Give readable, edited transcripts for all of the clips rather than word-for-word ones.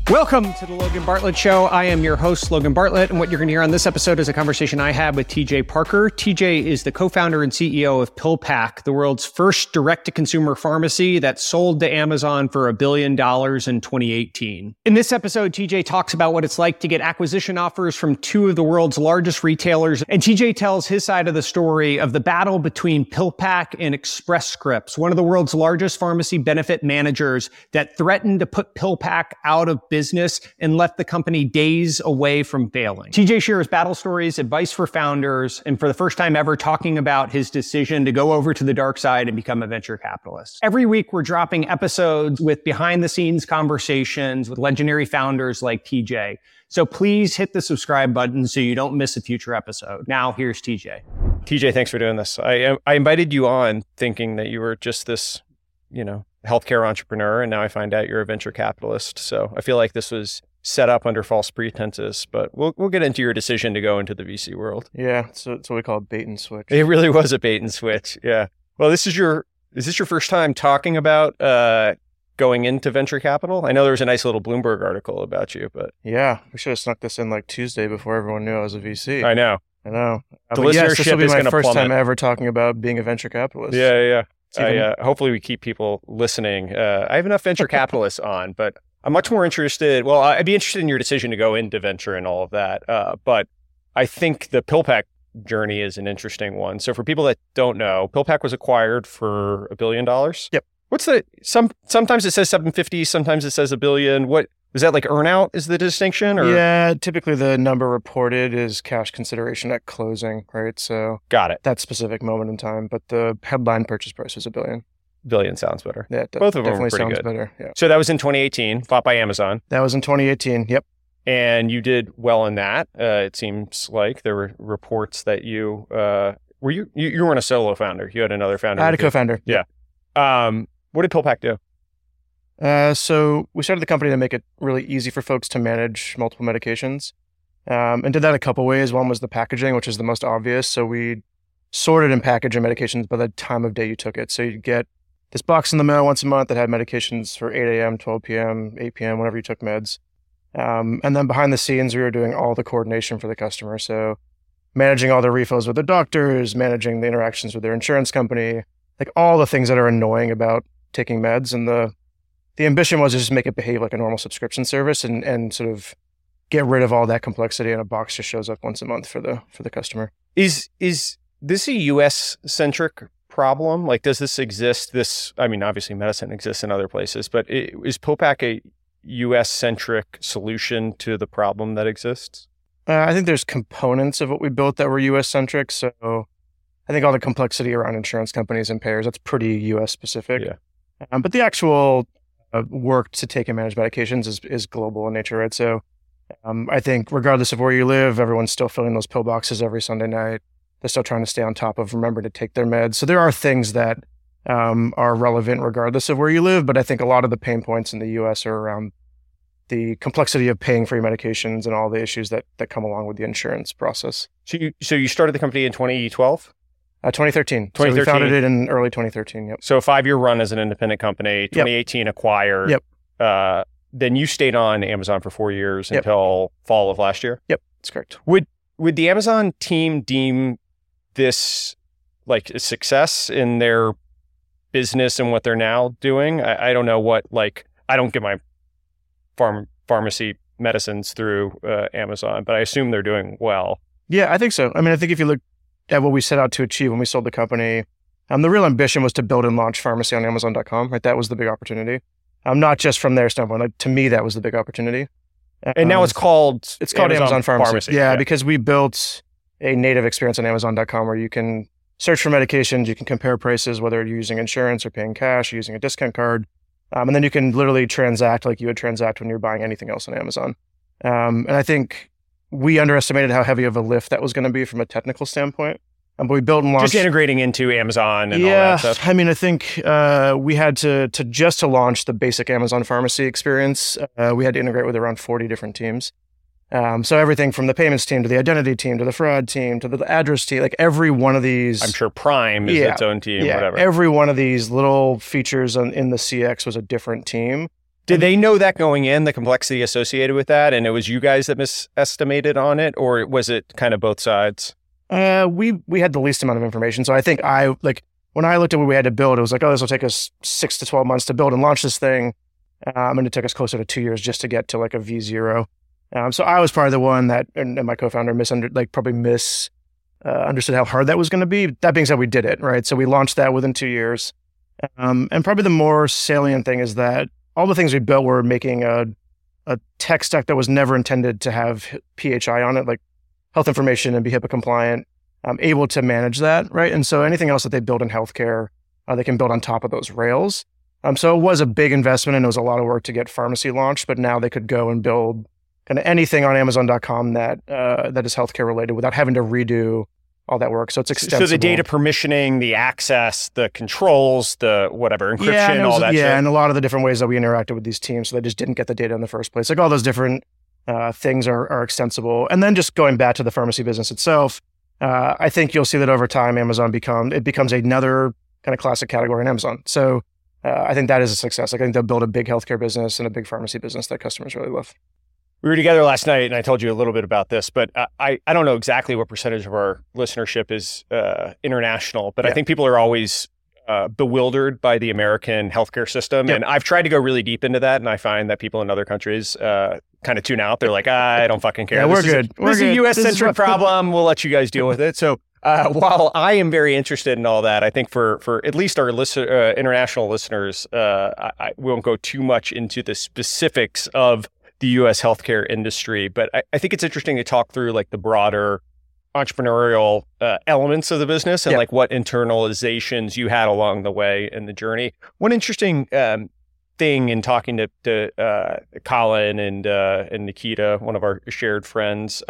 Welcome to the Logan Bartlett Show. I am your host, Logan Bartlett, and what you're going to hear on this episode is a conversation I had with TJ Parker. TJ is the co-founder and CEO of PillPack, the world's first direct-to-consumer pharmacy that sold to Amazon for $1 billion in 2018. In this episode, TJ talks about what it's like to get acquisition offers from two of the world's largest retailers, and TJ tells his side of the story of the battle between PillPack and Express Scripts, one of the world's largest pharmacy benefit managers that threatened to put PillPack out of business and left the company days away from failing. TJ shares battle stories, advice for founders, and for the first time ever talking about his decision to go over to the dark side and become a venture capitalist. Every week we're dropping episodes with behind the scenes conversations with legendary founders like TJ. So please hit the subscribe button so you don't miss a future episode. Now here's TJ. TJ, thanks for doing this. I invited you on thinking that you were just this, healthcare entrepreneur, and now I find out you're a venture capitalist. So I feel like this was set up under false pretenses, but we'll get into your decision to go into the VC world. Yeah, so it's what we call a bait and switch. It really was a bait and switch. Yeah. Well, is this your first time talking about going into venture capital? I know there was a nice little Bloomberg article about you, but yeah, we should have snuck this in like Tuesday before everyone knew I was a VC. I know. The listenership yes, this will be is my going to first plummet. time ever talking about being a venture capitalist. Yeah. Hopefully we keep people listening. I have enough venture capitalists on, but I'm much more interested. Well, I'd be interested in your decision to go into venture and all of that. But I think the PillPack journey is an interesting one. So for people that don't know, PillPack was acquired for $1 billion. Yep. What's sometimes it says 750, sometimes it says $1 billion. What is that, like earnout is the distinction? Or? Yeah, typically the number reported is cash consideration at closing, right? So got it. That specific moment in time, but the headline purchase price is $1 billion. Billion sounds better. Yeah, both of them definitely were pretty sounds good. better. Yeah. So that was in 2018, bought by Amazon. That was in 2018. Yep. And you did well in that. It seems like there were reports that you weren't a solo founder. You had another founder. I had a co-founder. Yeah. What did PillPack do? So we started the company to make it really easy for folks to manage multiple medications, and did that a couple ways. One was the packaging, which is the most obvious. So we sorted and packaged your medications by the time of day you took it. So you'd get this box in the mail once a month that had medications for 8 a.m., 12 p.m., 8 p.m., whenever you took meds. And then behind the scenes, we were doing all the coordination for the customer. So managing all the refills with the doctors, managing the interactions with their insurance company, like all the things that are annoying about taking meds. And the ambition was to just make it behave like a normal subscription service and sort of get rid of all that complexity, and a box just shows up once a month for the customer. Is this a US centric problem? Like, does this exist? Obviously medicine exists in other places, but is PillPack a US centric solution to the problem that exists? I think there's components of what we built that were US centric. So I think all the complexity around insurance companies and payers, that's pretty US specific. Yeah. But the actual work to take and manage medications is global in nature, right? So I think regardless of where you live, everyone's still filling those pill boxes every Sunday night. They're still trying to stay on top of remember to take their meds. So there are things that are relevant regardless of where you live, but I think a lot of the pain points in the US are around the complexity of paying for your medications and all the issues that come along with the insurance process. So you started the company in 2012? 2013. 2013. So we founded it in early 2013, yep. So a 5-year run as an independent company, 2018 acquired. Yep. Then you stayed on Amazon for 4 years until fall of last year? Yep, that's correct. Would the Amazon team deem this like a success in their business and what they're now doing? I don't know I don't get my pharmacy medicines through Amazon, but I assume they're doing well. Yeah, I think so. I think if you look at what we set out to achieve when we sold the company, the real ambition was to build and launch pharmacy on Amazon.com, right? That was the big opportunity. Not just from their standpoint. Like, to me, that was the big opportunity. And now it's called Amazon Pharmacy. Yeah, because we built a native experience on Amazon.com where you can search for medications, you can compare prices, whether you're using insurance or paying cash or using a discount card. And then you can literally transact like you would transact when you're buying anything else on Amazon. And I think we underestimated how heavy of a lift that was going to be from a technical standpoint. But we built and launched. Just integrating into Amazon and all that stuff. I think we had to launch the basic Amazon pharmacy experience, we had to integrate with around 40 different teams. So everything from the payments team to the identity team to the fraud team to the address team, like every one of these. I'm sure Prime is its own team, whatever. Every one of these little features in the CX was a different team. Did they know that going in, the complexity associated with that, and it was you guys that misestimated on it, or was it kind of both sides? We had the least amount of information. So I think when I looked at what we had to build, it was like, oh, this will take us 6 to 12 months to build and launch this thing. And it took us closer to 2 years just to get to like a V0. So I was probably the one that, and my co-founder understood how hard that was going to be. That being said, we did it, right? So we launched that within 2 years. And probably the more salient thing is that all the things we built were making a tech stack that was never intended to have PHI on it, like health information and be HIPAA compliant, able to manage that, right? And so anything else that they build in healthcare, they can build on top of those rails. So it was a big investment and it was a lot of work to get pharmacy launched, but now they could go and build kind of anything on Amazon.com that is healthcare related without having to redo all that work. So it's extensible. So the data permissioning, the access, the controls, the whatever, encryption, all that shit. Yeah, and a lot of the different ways that we interacted with these teams, so they just didn't get the data in the first place. Like all those different things are extensible. And then just going back to the pharmacy business itself, I think you'll see that over time, Amazon becomes another kind of classic category in Amazon. So I think that is a success. Like I think they'll build a big healthcare business and a big pharmacy business that customers really love. We were together last night and I told you a little bit about this, but I don't know exactly what percentage of our listenership is international, but I think people are always bewildered by the American healthcare system. And I've tried to go really deep into that. And I find that people in other countries kind of tune out. They're like, I don't fucking care. Yeah, we're good. This is a US-centric problem. We'll let you guys deal with it. So while I am very interested in all that, I think for at least our international listeners, I won't go too much into the specifics of the U.S. healthcare industry, but I think it's interesting to talk through like the broader entrepreneurial elements of the business and like what internalizations you had along the way in the journey. One interesting thing in talking to Colin and Nikita, one of our shared friends,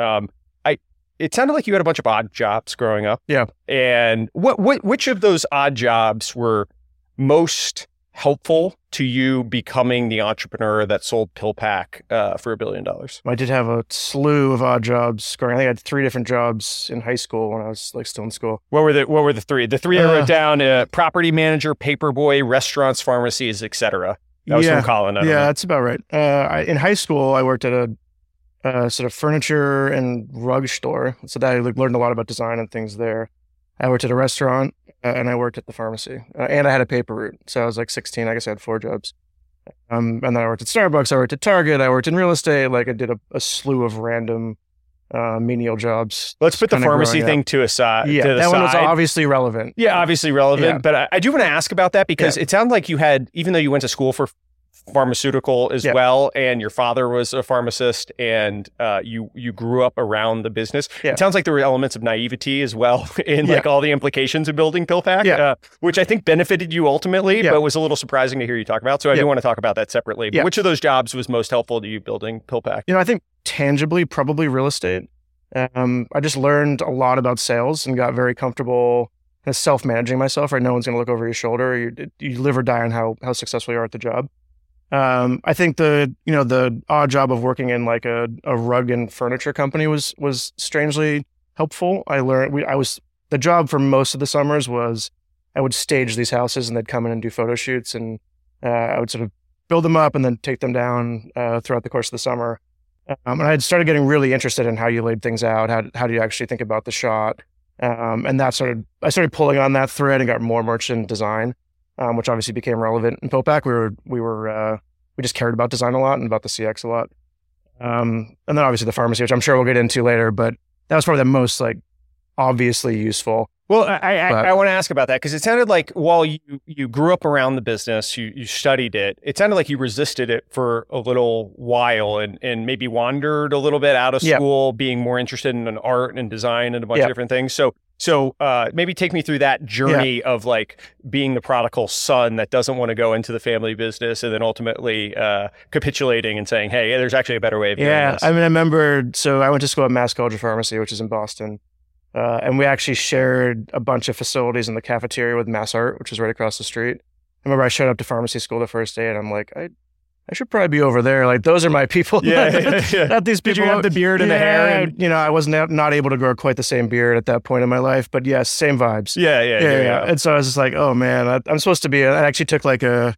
it sounded like you had a bunch of odd jobs growing up. Yeah. And which of those odd jobs were most helpful to you becoming the entrepreneur that sold PillPack for $1 billion? I did have a slew of odd jobs growing. I think I had 3 different jobs in high school when I was like still in school. What were the 3? The 3 I wrote down: property manager, paperboy, restaurants, pharmacies, etc. That was from Colin. That's about right. In high school, I worked at a sort of furniture and rug store, so that I learned a lot about design and things there. I worked at a restaurant. And I worked at the pharmacy, and I had a paper route. So I was like 16. I guess I had 4 jobs. And then I worked at Starbucks. I worked at Target. I worked in real estate. Like I did a slew of random menial jobs. Let's put the pharmacy thing to aside. Yeah, that one was obviously relevant. Yeah, obviously relevant. Yeah. But I do want to ask about that because it sounded like you had, even though you went to school for pharmaceutical as well, and your father was a pharmacist, and you grew up around the business. It sounds like there were elements of naivety as well in like all the implications of building PillPack, which I think benefited you ultimately, but was a little surprising to hear you talk about. So I do want to talk about that separately. But which of those jobs was most helpful to you building PillPack? I think tangibly, probably real estate. I just learned a lot about sales and got very comfortable self-managing myself. Right, no one's going to look over your shoulder. You live or die on how successful you are at the job. I think the odd job of working in like a rug and furniture company was strangely helpful. I learned the job for most of the summers was I would stage these houses and they'd come in and do photo shoots, and I would sort of build them up and then take them down throughout the course of the summer. And I had started getting really interested in how you laid things out, how do you actually think about the shot, and I started pulling on that thread and got more merchant design. Which obviously became relevant in PillPack. We just cared about design a lot and about the CX a lot. And then obviously the pharmacy, which I'm sure we'll get into later, but that was probably the most like obviously useful. Well, I want to ask about that because it sounded like while you grew up around the business, you studied it, it sounded like you resisted it for a little while and maybe wandered a little bit out of school, being more interested in art and design and a bunch of different things. So maybe take me through that journey of like being the prodigal son that doesn't want to go into the family business and then ultimately capitulating and saying, hey, there's actually a better way of doing this. I mean, I remember, so I went to school at Mass College of Pharmacy, which is in Boston. And we actually shared a bunch of facilities in the cafeteria with Mass Art, which was right across the street. I remember I showed up to pharmacy school the first day and I'm like, I should probably be over there. Like, those are my people. Not these people. Did you have the beard and the hair? And, I was not able to grow quite the same beard at that point in my life, but yes, same vibes. Yeah. And so I was just like, oh man, I'm supposed to be, I actually took like a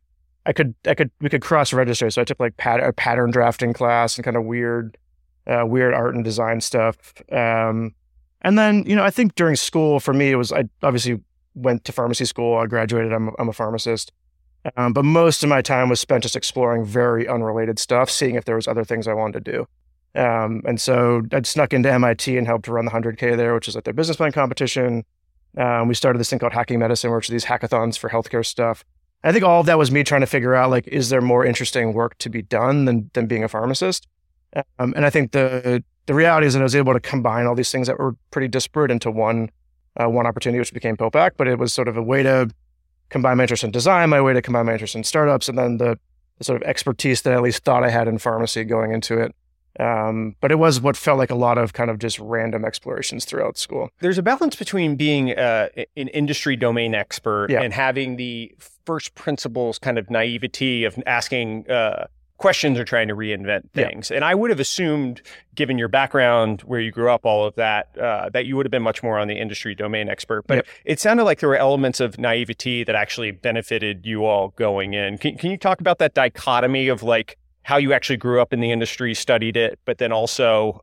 we could cross register. So I took like a pattern drafting class and kind of weird art and design stuff. And then, I think during school for me, I obviously went to pharmacy school. I graduated. I'm a pharmacist. But most of my time was spent just exploring very unrelated stuff, seeing if there was other things I wanted to do. And so I'd snuck into MIT and helped run the 100K there, which is like their business plan competition. We started this thing called Hacking Medicine, which are these hackathons for healthcare stuff. I think all of that was me trying to figure out, like, is there more interesting work to be done than being a pharmacist? And I think the reality is that I was able to combine all these things that were pretty disparate into one opportunity, which became PillPack. But it was sort of a way to combine my interest in design, my way to combine my interest in startups, and then the sort of expertise that I at least thought I had in pharmacy going into it. But it was what felt like a lot of kind of just random explorations throughout school. There's a balance between being an industry domain expert and having the first principles kind of naivety of asking questions or trying to reinvent things. And I would have assumed, given your background, where you grew up, all of that, that you would have been much more on the industry domain expert. But it sounded like there were elements of naivety that actually benefited you all going in. Can you talk about that dichotomy of like how you actually grew up in the industry, studied it, but then also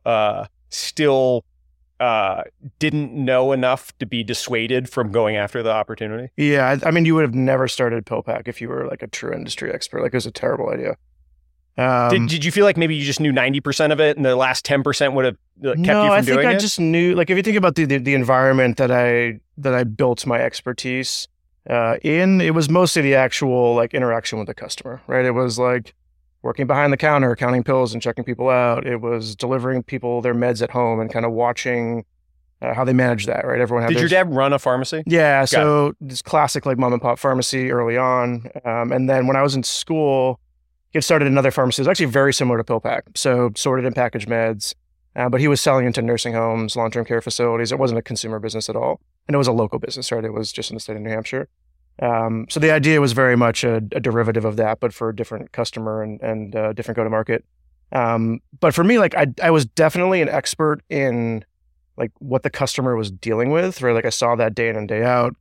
still didn't know enough to be dissuaded from going after the opportunity? Yeah, I mean, you would have never started PillPack if you were like a true industry expert. Like, it was a terrible idea. Did you feel like maybe you just knew 90% of it and the last 10% would have kept you from doing it? No, I think I just knew, like, if you think about the environment that I built my expertise in, it was mostly the actual like interaction with the customer, right? It was like working behind the counter, counting pills and checking people out. It was delivering people their meds at home and kind of watching how they manage that, right? Everyone had Did your dad run a pharmacy? Yeah, so this classic like mom and pop pharmacy early on. And then when I was in school, he started another pharmacy. It was actually very similar to PillPack. So sorted and packaged meds, but he was selling into nursing homes, long-term care facilities. It wasn't a consumer business at all. And it was a local business, right? It was just in the state of New Hampshire. So the idea was very much a derivative of that, but for a different customer and different go-to-market. But for me, like I was definitely an expert in like what the customer was dealing with, right? Like I saw that day in and day out,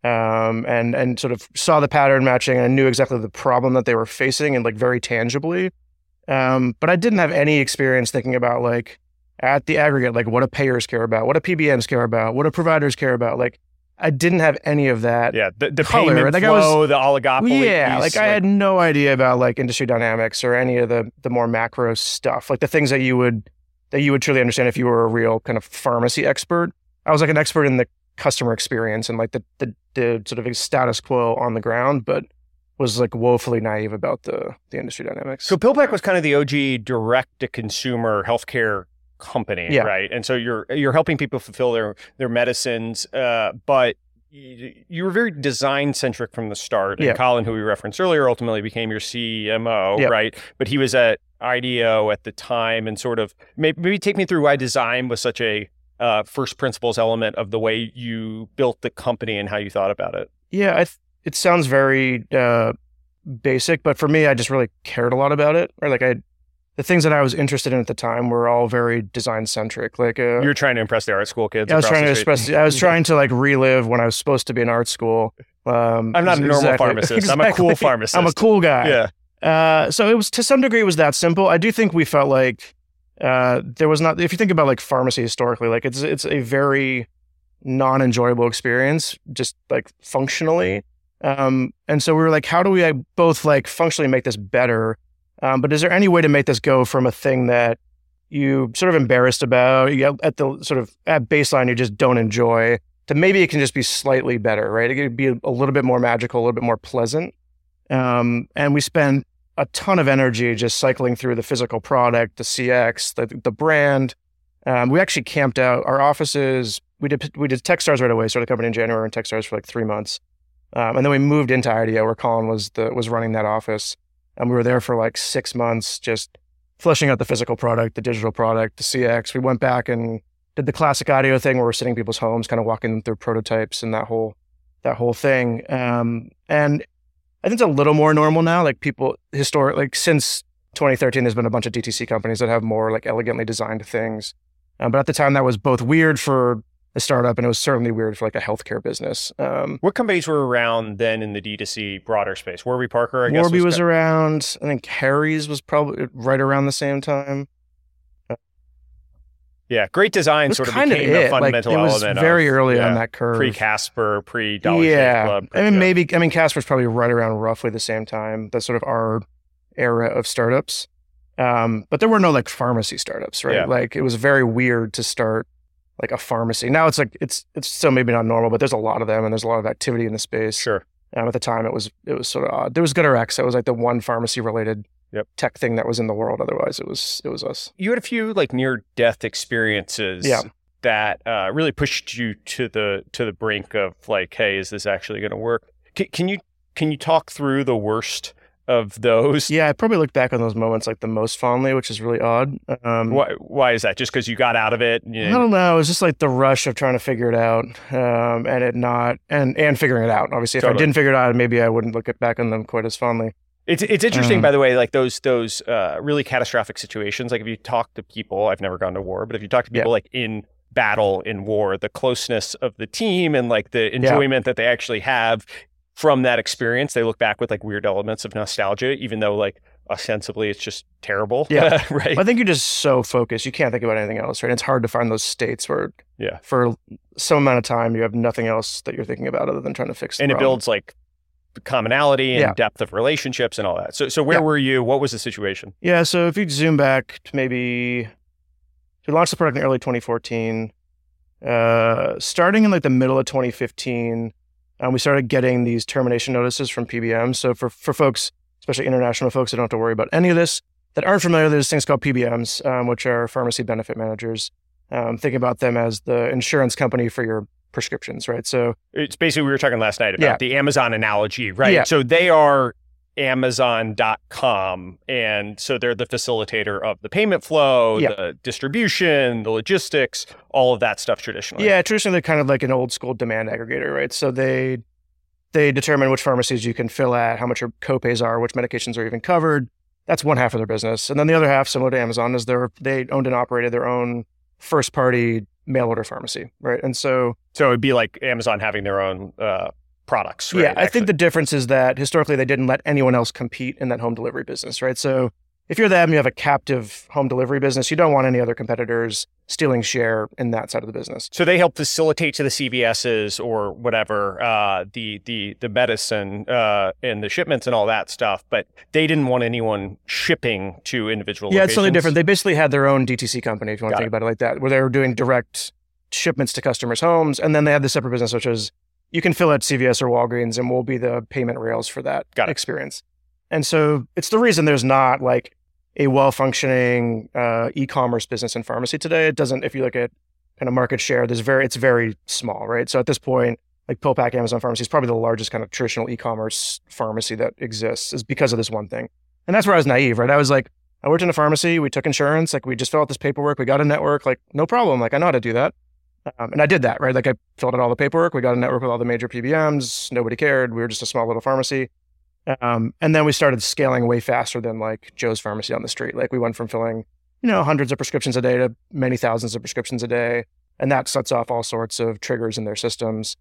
and sort of saw the pattern matching, and I knew exactly the problem that they were facing and like very tangibly. But I didn't have any experience thinking about like at the aggregate, like what do payers care about, what do PBMs care about, what do providers care about, like. I didn't have any of that. Yeah, the color. payment like flow, the oligopoly. Yeah, piece, like I had no idea about like industry dynamics or any of the more macro stuff, like the things that you would truly understand if you were a real kind of pharmacy expert. I was like an expert in the customer experience and like the sort of status quo on the ground, but was like woefully naive about the industry dynamics. So PillPack was kind of the OG direct-to-consumer healthcare company, right? And so you're helping people fulfill their medicines, but you were very design centric from the start. And Colin, who we referenced earlier, ultimately became your CMO, right? But he was at IDEO at the time, and sort of maybe take me through why design was such a first principles element of the way you built the company and how you thought about it. Yeah, it sounds very basic, but for me, I just really cared a lot about it. Or like the things that I was interested in at the time were all very design centric. Like you were trying to impress the art school kids. I was trying to like relive when I was supposed to be in art school. I'm not a normal pharmacist. Exactly. I'm a cool pharmacist. I'm a cool guy. Yeah. So it was, to some degree, it was that simple. I do think we felt like there was not. If you think about like pharmacy historically, like it's a very non-enjoyable experience, just like functionally. And so we were like, how do we both like functionally make this better? But is there any way to make this go from a thing that you sort of embarrassed about, at the sort of at baseline you just don't enjoy, to maybe it can just be slightly better, right? It could be a little bit more magical, a little bit more pleasant. And we spent a ton of energy just cycling through the physical product, the CX, the brand. We actually camped out our offices. We did Techstars right away. Started the company in January and Techstars for like 3 months. And then we moved into IDEO where Colin was running that office. And we were there for like 6 months, just fleshing out the physical product, the digital product, the CX. We went back and did the classic IDEO thing where we're sitting in people's homes, kind of walking them through prototypes and that whole thing. And I think it's a little more normal now. Like people like since 2013, there's been a bunch of DTC companies that have more like elegantly designed things. But at the time that was both weird for a startup, and it was certainly weird for like a healthcare business. What companies were around then in the D2C broader space? Warby Parker, I guess. Warby was around. I think Harry's was probably right around the same time. Yeah, great design sort of became a fundamental element. It was very early on that curve. Pre-Casper, pre-Dollar Shave Club. I mean, Casper's probably right around roughly the same time. That's sort of our era of startups. But there were no like pharmacy startups, right? Yeah. Like it was very weird to start like a pharmacy. Now it's like it's still maybe not normal, but there's a lot of them and there's a lot of activity in the space. Sure. At the time, it was sort of odd. There was GoodRx. That was like the one pharmacy related tech thing that was in the world. Otherwise, it was us. You had a few like near death experiences that really pushed you to the brink of like, hey, is this actually going to work? Can you talk through the worst of those? Yeah, I probably look back on those moments like the most fondly, which is really odd. Why is that? Just because you got out of it? I don't know. It was just like the rush of trying to figure it out, and figuring it out. Obviously, if I didn't figure it out, maybe I wouldn't look back on them quite as fondly. It's interesting, by the way, like those really catastrophic situations. Like if you talk to people, I've never gone to war, but if you talk to people like in battle, in war, the closeness of the team and like the enjoyment that they actually have from that experience, they look back with like weird elements of nostalgia, even though like ostensibly it's just terrible. Yeah. Right. I think you're just so focused. You can't think about anything else, right? It's hard to find those states where for some amount of time, you have nothing else that you're thinking about other than trying to fix the problem. It builds like commonality and depth of relationships and all that. So where were you? What was the situation? Yeah. So if you zoom back to we launched the product in early 2014, starting in like the middle of 2015, we started getting these termination notices from PBMs. So for folks, especially international folks that don't have to worry about any of this, that aren't familiar, there's things called PBMs, which are pharmacy benefit managers. Think about them as the insurance company for your prescriptions, right? So it's basically, we were talking last night about the Amazon analogy, right? Yeah. So they are Amazon.com. And so they're the facilitator of the payment flow, the distribution, the logistics, all of that stuff traditionally. Yeah, traditionally they're kind of like an old school demand aggregator, right? So they determine which pharmacies you can fill at, how much your copays are, which medications are even covered. That's one half of their business. And then the other half, similar to Amazon, is they owned and operated their own first party mail order pharmacy, right? And so it'd be like Amazon having their own products, right? Yeah, I think the difference is that historically they didn't let anyone else compete in that home delivery business, right? So if you're them, you have a captive home delivery business, you don't want any other competitors stealing share in that side of the business. So they help facilitate to the CVSs or whatever, the medicine and the shipments and all that stuff, but they didn't want anyone shipping to individual locations. Yeah, it's totally different. They basically had their own DTC company, if you want to think about it like that, where they were doing direct shipments to customers' homes, and then they had the separate business, which is you can fill at CVS or Walgreens, and we'll be the payment rails for that experience. And so it's the reason there's not like a well-functioning e-commerce business in pharmacy today. It doesn't, if you look at kind of market share, it's very small, right? So at this point, like PillPack Amazon Pharmacy is probably the largest kind of traditional e-commerce pharmacy that exists, is because of this one thing. And that's where I was naive, right? I was like, I worked in a pharmacy, we took insurance, like we just filled out this paperwork, we got a network, like no problem, like I know how to do that. And I did that, right? Like I filled out all the paperwork, we got a network with all the major PBMs, nobody cared, we were just a small little pharmacy. And then we started scaling way faster than like Joe's Pharmacy on the street. Like we went from filling, hundreds of prescriptions a day to many thousands of prescriptions a day. And that sets off all sorts of triggers in their systems.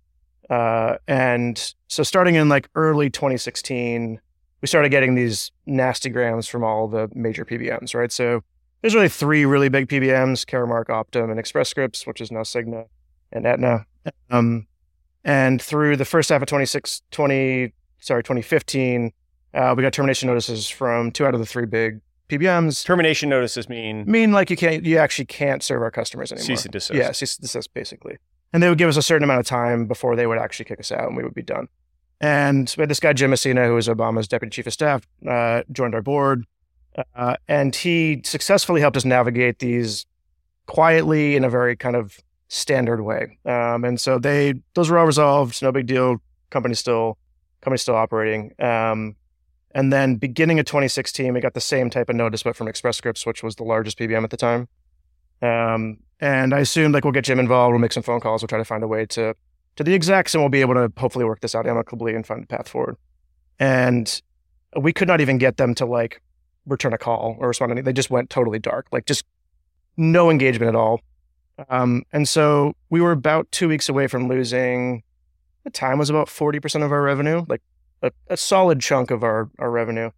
And so starting in like early 2016, we started getting these nasty grams from all the major PBMs, right? So there's really three really big PBMs, Caremark, Optum, and Express Scripts, which is now Cigna and Aetna. And through the first half of 2015, we got termination notices from 2 out of the 3 big PBMs. Termination notices mean like you actually can't serve our customers anymore. Cease and desist. Yeah, cease and desist basically. And they would give us a certain amount of time before they would actually kick us out and we would be done. And we had this guy, Jim Messina, who was Obama's deputy chief of staff, joined our board. And he successfully helped us navigate these quietly in a very kind of standard way. And so those were all resolved, no big deal. Company's still operating. And then beginning of 2016, we got the same type of notice, but from Express Scripts, which was the largest PBM at the time. And I assumed like we'll get Jim involved, we'll make some phone calls, we'll try to find a way to the execs, and we'll be able to hopefully work this out amicably and find a path forward. And we could not even get them to like return a call or respond to anything. They just went totally dark, like just no engagement at all. And so we were about 2 weeks away from losing, the time was about 40% of our revenue, like a solid chunk of our revenue.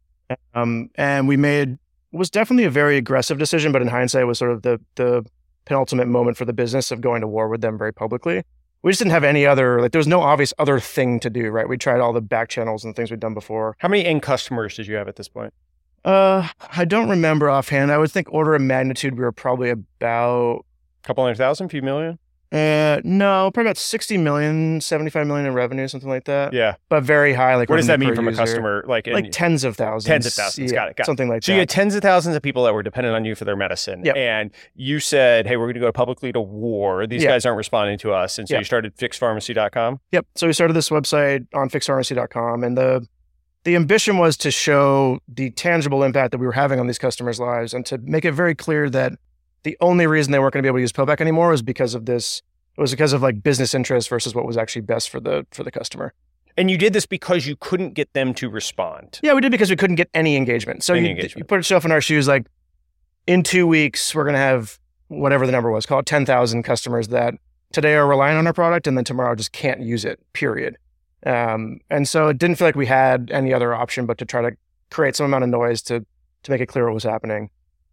And we made, it was definitely a very aggressive decision, but in hindsight was sort of the penultimate moment for the business of going to war with them very publicly. We just didn't have any other, like there was no obvious other thing to do, right? We tried all the back channels and things we'd done before. How many end customers did you have at this point? I don't remember offhand. I would think order of magnitude, we were probably about... Couple 100,000, few million? No, probably about 60 million, 75 million in revenue, something like that. Yeah. But very high. Like what does that mean per from user. a customer? Like tens of thousands. Tens of thousands. Yeah, Got it. Something like so that. You had tens of thousands of people that were dependent on you for their medicine. Yep. And you said, hey, we're going to go publicly to war. These guys aren't responding to us. And so you started fixedpharmacy.com? Yep. So we started this website on fixedpharmacy.com. And the ambition was to show the tangible impact that we were having on these customers' lives and to make it very clear that the only reason they weren't going to be able to use PillPack anymore was because of this. It was because of like business interest versus what was actually best for the customer. And you did this because you couldn't get them to respond. Yeah, we did because we couldn't get any engagement. So you put yourself in our shoes, like in 2 weeks, we're going to have whatever the number was, call it 10,000 customers that today are relying on our product and then tomorrow just can't use it, period. And so it didn't feel like we had any other option but to try to create some amount of noise to make it clear what was happening.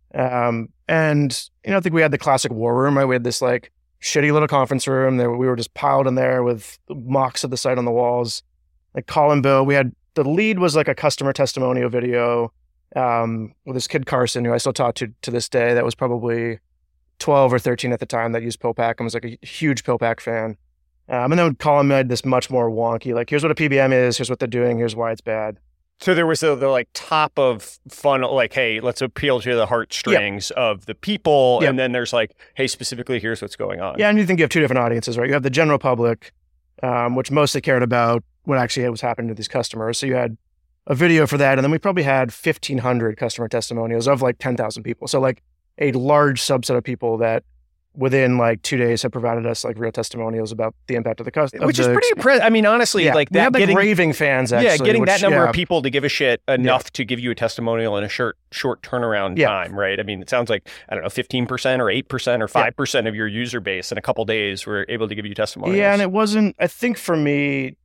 And, I think we had the classic war room, right? We had this like shitty little conference room that we were just piled in there with mocks of the site on the walls, like call and bill. We had, the lead was like a customer testimonial video with this kid Carson, who I still talk to this day, that was probably 12 or 13 at the time, that used PillPack and was like a huge PillPack fan. And then Colin made this much more wonky, like, here's what a PBM is, here's what they're doing, here's why it's bad. So there was the like top of funnel, like, hey, let's appeal to the heartstrings of the people. And then there's like, hey, specifically, here's what's going on. Yeah, and you think you have two different audiences, right? You have the general public, which mostly cared about what actually was happening to these customers. So you had a video for that. And then we probably had 1,500 customer testimonials of like 10,000 people. So like a large subset of people that within like 2 days have provided us like real testimonials about the impact of the customer. Which is pretty impressive. I mean, honestly, like that. We had like raving fans, actually. Yeah, getting that number of people to give a shit enough to give you a testimonial in a short turnaround time, right? I mean, it sounds like, I don't know, 15% or 8% or 5% of your user base in a couple days were able to give you testimonials. Yeah, and it wasn't, I think for me,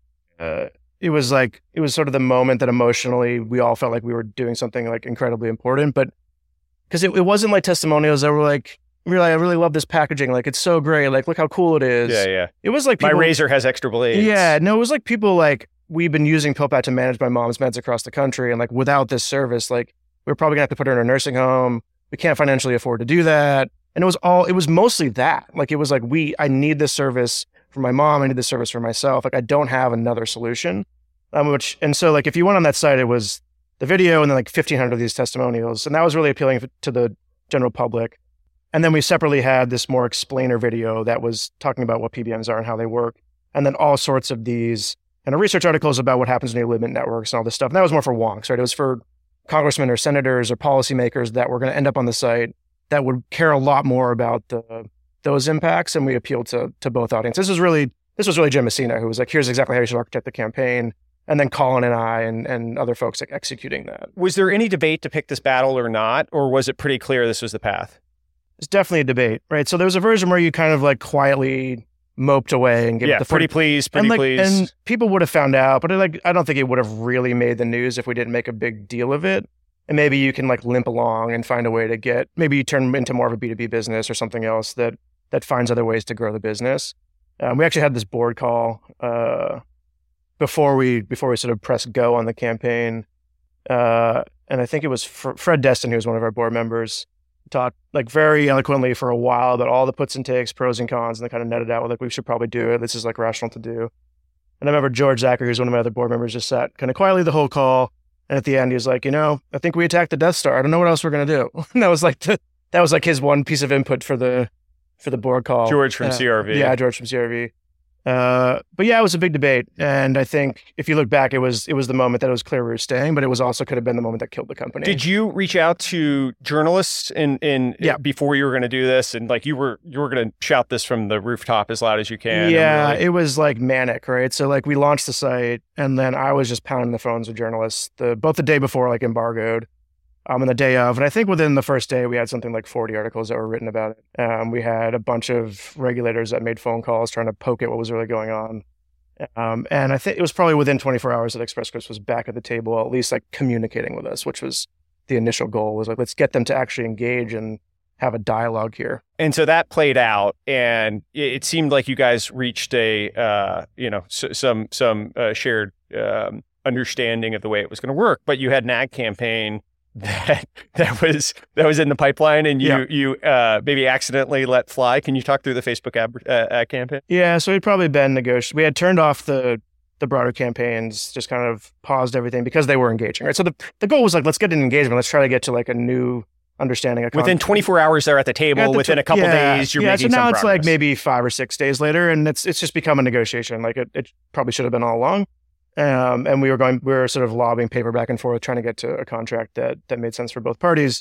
it was sort of the moment that emotionally we all felt like we were doing something like incredibly important, but because it wasn't like testimonials that were like, I really love this packaging. Like, it's so great. Like, look how cool it is. Yeah. It was like people, my razor has extra blades. Yeah. No, it was like people like, we've been using PillPack to manage my mom's meds across the country. And like, without this service, like, we're probably gonna have to put her in a nursing home. We can't financially afford to do that. And it was mostly that. Like, it was like, I need this service for my mom. I need this service for myself. Like, I don't have another solution. And so like, if you went on that site, it was the video and then like 1,500 of these testimonials. And that was really appealing to the general public. And then we separately had this more explainer video that was talking about what PBMs are and how they work. And then all sorts of these kind of research articles about what happens when you limit networks and all this stuff. And that was more for wonks, right? It was for congressmen or senators or policymakers that were going to end up on the site that would care a lot more about those impacts. And we appealed to both audiences. This was really Jim Messina, who was like, here's exactly how you should architect the campaign. And then Colin and I and other folks like executing that. Was there any debate to pick this battle or not? Or was it pretty clear this was the path? It's definitely a debate, right? So there was a version where you kind of like quietly moped away and gave it the pretty please. And people would have found out, but I don't think it would have really made the news if we didn't make a big deal of it. And maybe you can like limp along and find a way to maybe you turn into more of a B2B business or something else that finds other ways to grow the business. We actually had this board call before we sort of pressed go on the campaign. And I think it was Fred Destin, who was one of our board members, talked like very eloquently for a while about all the puts and takes, pros and cons, and they kind of netted out with like, we should probably do it. This is like rational to do. And I remember George Zachary, who's one of my other board members, just sat kind of quietly the whole call. And at the end, he was like, I think we attacked the Death Star. I don't know what else we're going to do. And that was like his one piece of input for the board call. George from CRV. Yeah, George from CRV. But yeah, it was a big debate. And I think if you look back, it was the moment that it was clear we were staying, but it was also could have been the moment that killed the company. Did you reach out to journalists before you were going to do this? And like you were going to shout this from the rooftop as loud as you can? Yeah, it was like manic, right? So like we launched the site and then I was just pounding the phones with journalists both the day before, like embargoed. on the day of. And I think within the first day, we had something like 40 articles that were written about it. We had a bunch of regulators that made phone calls trying to poke at what was really going on. And I think it was probably within 24 hours that Express Scripts was back at the table, at least like communicating with us, which was the initial goal, was like, let's get them to actually engage and have a dialogue here. And so that played out, and it seemed like you guys reached a, some shared understanding of the way it was going to work. But you had an ad campaign that was in the pipeline, and you maybe accidentally let fly. Can you talk through the Facebook ad campaign? Yeah, so we'd probably been negotiating. We had turned off the broader campaigns, just kind of paused everything because they were engaging, right? So the goal was like, let's get an engagement. Let's try to get to like a new understanding. Within 24 hours, they're at the table. Within a couple days, you're making some progress. So now it's like maybe 5 or 6 days later, and it's just become a negotiation. Like it probably should have been all along. And we were sort of lobbing paper back and forth, trying to get to a contract that made sense for both parties.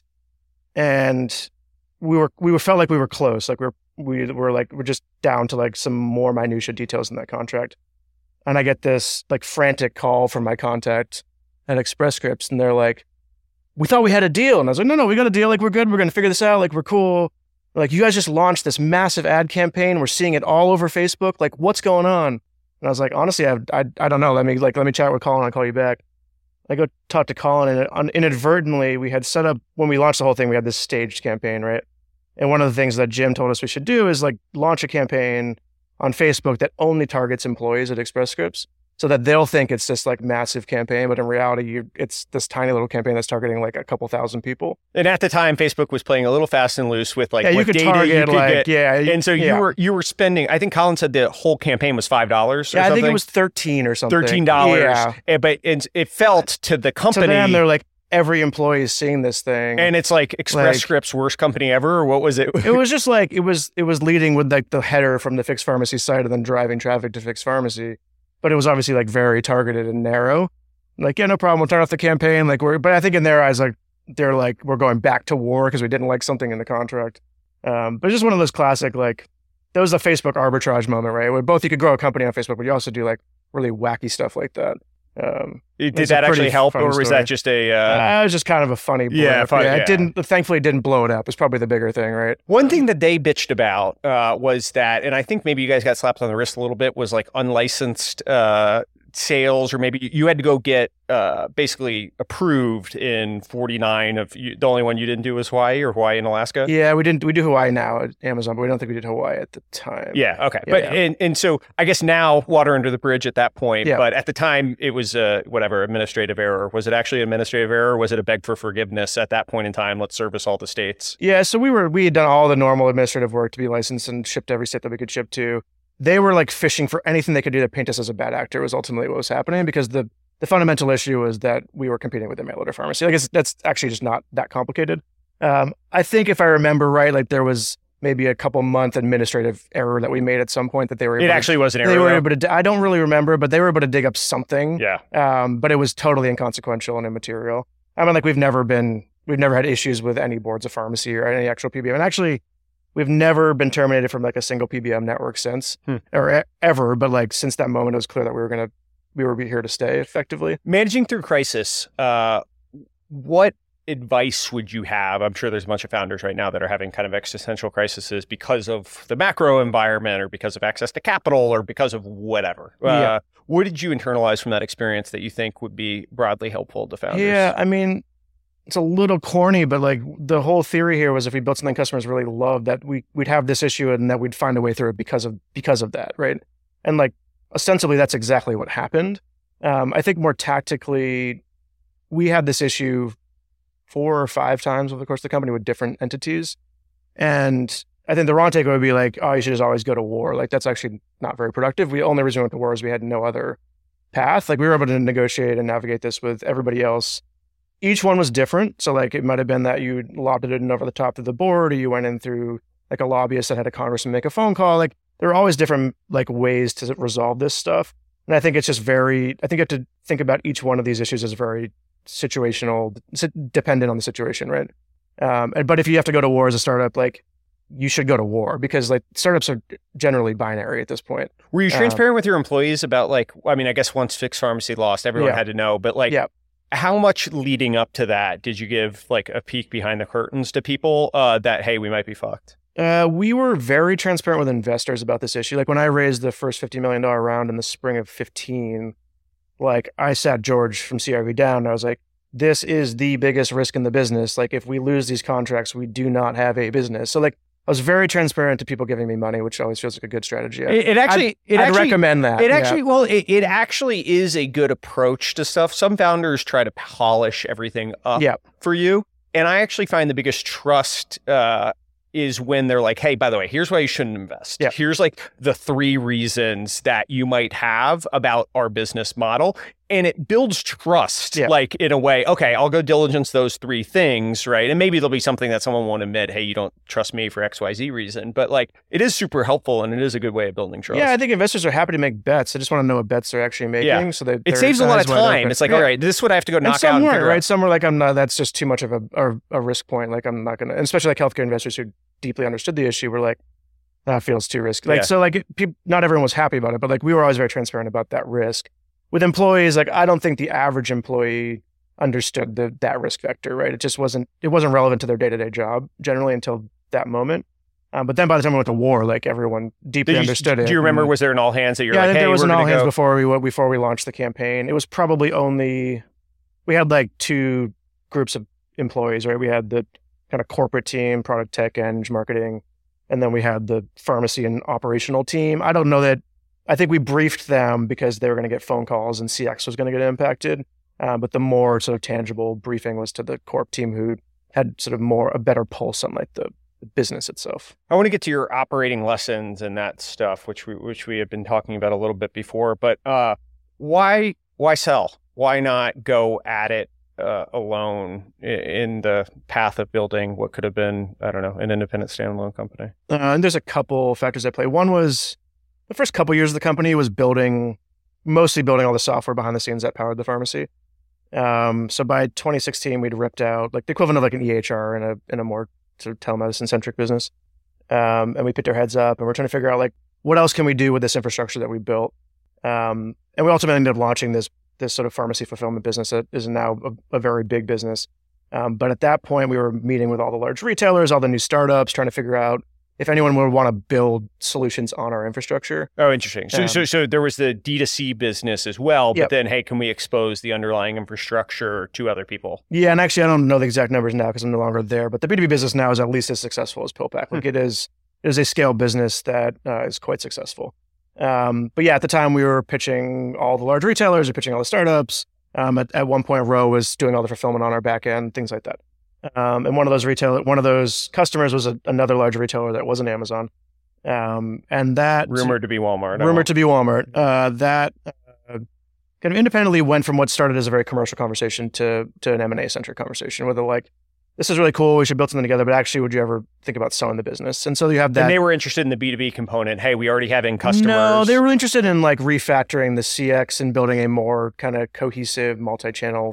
And we felt like we were close. Like we're just down to like some more minutia details in that contract. And I get this like frantic call from my contact at Express Scripts, and they're like, "We thought we had a deal." And I was like, no, we got a deal. Like, we're good. We're going to figure this out. Like, we're cool. Like, you guys just launched this massive ad campaign. We're seeing it all over Facebook. Like, what's going on? And I was like, honestly, I don't know. Let me chat with Colin. I'll call you back. I go talk to Colin, and inadvertently, we had set up, when we launched the whole thing, we had this staged campaign, right? And one of the things that Jim told us we should do is like launch a campaign on Facebook that only targets employees at Express Scripts, so that they'll think it's this like massive campaign, but in reality, it's this tiny little campaign that's targeting like a couple thousand people. And at the time, Facebook was playing a little fast and loose with like what data target, you could like, get. And so you were spending, I think Colin said the whole campaign was $5 or something. I think it was $13 or something. $13. Yeah. But it felt to the company. To them, they're like, every employee is seeing this thing. And it's like Express Scripts' worst company ever, or what was it? It was just like, it was leading with like the header from the Fix Pharmacy site and then driving traffic to Fix Pharmacy. But it was obviously like very targeted and narrow. Like, yeah, no problem. We'll turn off the campaign. Like but I think in their eyes, like they're like, we're going back to war because we didn't like something in the contract. But it's just one of those classic, like, that was a Facebook arbitrage moment, right? Where both you could grow a company on Facebook, but you also do like really wacky stuff like that. Did that actually help, or was that just a? It was just kind of a funny blip. Yeah. Thankfully, it didn't blow it up. It's probably the bigger thing, right? One thing that they bitched about was that, and I think maybe you guys got slapped on the wrist a little bit, was like unlicensed sales, or maybe you had to go get basically approved in 49 of the only one you didn't do was Hawaii and Alaska. Yeah, we didn't. We do Hawaii now at Amazon, but we don't think we did Hawaii at the time. Yeah. Okay. And so I guess now water under the bridge at that point. Yeah. But at the time it was administrative error. Was it actually administrative error? Or was it a beg for forgiveness at that point in time? Let's service all the states. Yeah. So we had done all the normal administrative work to be licensed and shipped to every state that we could ship to. They were like fishing for anything they could do to paint us as a bad actor was ultimately what was happening, because the fundamental issue was that we were competing with the mail order pharmacy. I guess that's actually just not that complicated. I think if I remember right, like there was maybe a couple month administrative error that we made at some point that they were able actually was an error. They were able to, I don't really remember, but they were able to dig up something. Yeah. But it was totally inconsequential and immaterial. I mean, like we've never had issues with any boards of pharmacy or any actual PBM. And actually, we've never been terminated from like a single PBM network since, or ever. But like since that moment, it was clear that we were here to stay effectively. Managing through crisis, what advice would you have? I'm sure there's a bunch of founders right now that are having kind of existential crises because of the macro environment or because of access to capital or because of whatever. What did you internalize from that experience that you think would be broadly helpful to founders? Yeah, I mean, it's a little corny, but like the whole theory here was if we built something customers really loved, that we'd have this issue and that we'd find a way through it because of that, right? And like ostensibly that's exactly what happened. I think more tactically, we had this issue 4 or 5 times over the course of the company with different entities. And I think the wrong takeaway would be like, oh, you should just always go to war. Like that's actually not very productive. The only reason we went to war is we had no other path. Like we were able to negotiate and navigate this with everybody else. Each one was different. So like it might have been that you lobbed it in over the top of the board, or you went in through like a lobbyist that had a congressman make a phone call. Like there are always different like ways to resolve this stuff. And I think it's just I think you have to think about each one of these issues as very situational, dependent on the situation, right? But if you have to go to war as a startup, like you should go to war because like startups are generally binary at this point. Were you transparent with your employees about like, I mean, I guess once Fix Pharmacy lost, everyone had to know, but like, how much leading up to that did you give like a peek behind the curtains to people that, hey, we might be fucked? We were very transparent with investors about this issue. Like when I raised the first $50 million round in the spring of 15, like I sat George from CRV down and I was like, this is the biggest risk in the business. Like if we lose these contracts, we do not have a business. So like I was very transparent to people giving me money, which always feels like a good strategy. I'd recommend that. It actually is a good approach to stuff. Some founders try to polish everything up for you. And I actually find the biggest trust is when they're like, hey, by the way, here's why you shouldn't invest. Yeah. Here's like the 3 reasons that you might have about our business model. And it builds trust, like in a way, okay, I'll go diligence those 3 things, right? And maybe there'll be something that someone won't admit, hey, you don't trust me for XYZ reason. But like, it is super helpful and it is a good way of building trust. Yeah, I think investors are happy to make bets. They just want to know what bets they're actually making. Yeah. So it saves a lot of time. It's like, all right, this is what I have to go knock out. And some weren't, right? Some were like, I'm not, that's just too much of a risk point. Like I'm not going to, and especially like healthcare investors who deeply understood the issue were like, that feels too risky. Like, so like not everyone was happy about it, but like we were always very transparent about that risk. With employees, like I don't think the average employee understood that risk vector, right? It wasn't relevant to their day-to-day job generally until that moment. But then by the time we went to war, like everyone deeply understood it. Do you remember, was there an all hands that you're like, hey, I think there was an all hands go? before we launched the campaign. It was probably we had like 2 groups of employees, right? We had the kind of corporate team, product tech, eng, marketing, and then we had the pharmacy and operational team. I think we briefed them because they were going to get phone calls and CX was going to get impacted. But the more sort of tangible briefing was to the corp team who had sort of a better pulse on like the business itself. I want to get to your operating lessons and that stuff, which we have been talking about a little bit before. But why sell? Why not go at it alone in the path of building what could have been, I don't know, an independent standalone company? And there's a couple factors at play. One was the first couple years of the company was mostly building all the software behind the scenes that powered the pharmacy. So by 2016, we'd ripped out like the equivalent of like an EHR in a more sort of telemedicine centric business. And we picked our heads up and we're trying to figure out like, what else can we do with this infrastructure that we built? And we ultimately ended up launching this sort of pharmacy fulfillment business that is now a very big business. But at that point, we were meeting with all the large retailers, all the new startups, trying to figure out if anyone would want to build solutions on our infrastructure. Oh, interesting. So there was the D2C business as well, but then, hey, can we expose the underlying infrastructure to other people? Yeah, and actually, I don't know the exact numbers now because I'm no longer there, but the B2B business now is at least as successful as PillPack. Like it is a scale business that is quite successful. But yeah, at the time we were pitching all the large retailers, or pitching all the startups. At one point, Ro was doing all the fulfillment on our back end, things like that. And one of those customers was another large retailer that wasn't Amazon. And that rumored to be Walmart. That kind of independently went from what started as a very commercial conversation to an M&A centric conversation, where they're like, this is really cool, we should build something together, but actually, would you ever think about selling the business? And so you have that. And they were interested in the B2B component. Hey, we already have in customers. No, they were really interested in like refactoring the CX and building a more kind of cohesive multi-channel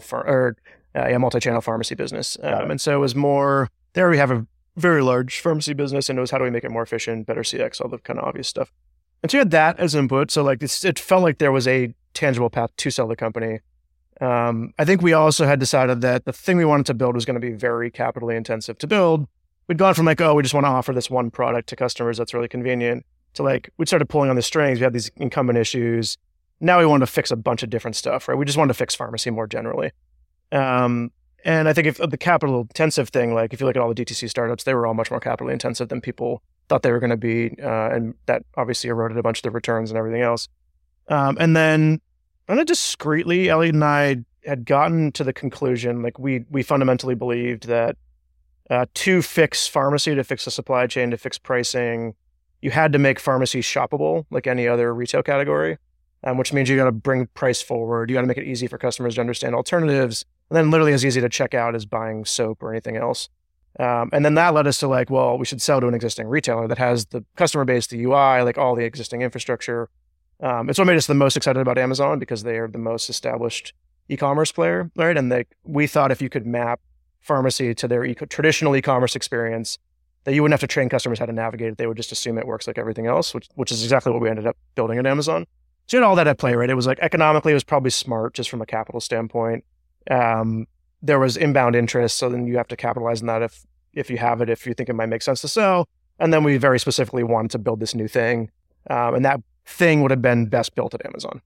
pharmacy business. And so it was more, they already have a very large pharmacy business, and it was how do we make it more efficient, better CX, all the kind of obvious stuff. And so you had that as input. So like it felt like there was a tangible path to sell the company. I think we also had decided that the thing we wanted to build was going to be very capitally intensive to build. We'd gone from like, we just want to offer this one product to customers that's really convenient, to like, we started pulling on the strings. We had these incumbent issues. Now we wanted to fix a bunch of different stuff, right? We just wanted to fix pharmacy more generally. And I think if the capital intensive thing, like if you look at all the DTC startups, they were all much more capitally intensive than people thought they were going to be. And that obviously eroded a bunch of the returns and everything else. And then kind of discreetly, Elliot and I had gotten to the conclusion, like we fundamentally believed that to fix pharmacy, to fix the supply chain, to fix pricing, you had to make pharmacy shoppable like any other retail category, which means you got to bring price forward. You got to make it easy for customers to understand alternatives. And then literally as easy to check out as buying soap or anything else. And then that led us to like, well, we should sell to an existing retailer that has the customer base, the UI, like all the existing infrastructure. It's what made us the most excited about Amazon because they are the most established e-commerce player, right? And we thought if you could map pharmacy to their traditional e-commerce experience, that you wouldn't have to train customers how to navigate it. They would just assume it works like everything else, which is exactly what we ended up building at Amazon. So you had all that at play, right? It was like economically, it was probably smart just from a capital standpoint. There was inbound interest, so then you have to capitalize on that if you have it, if you think it might make sense to sell. And then we very specifically wanted to build this new thing, and that thing would have been best built at Amazon.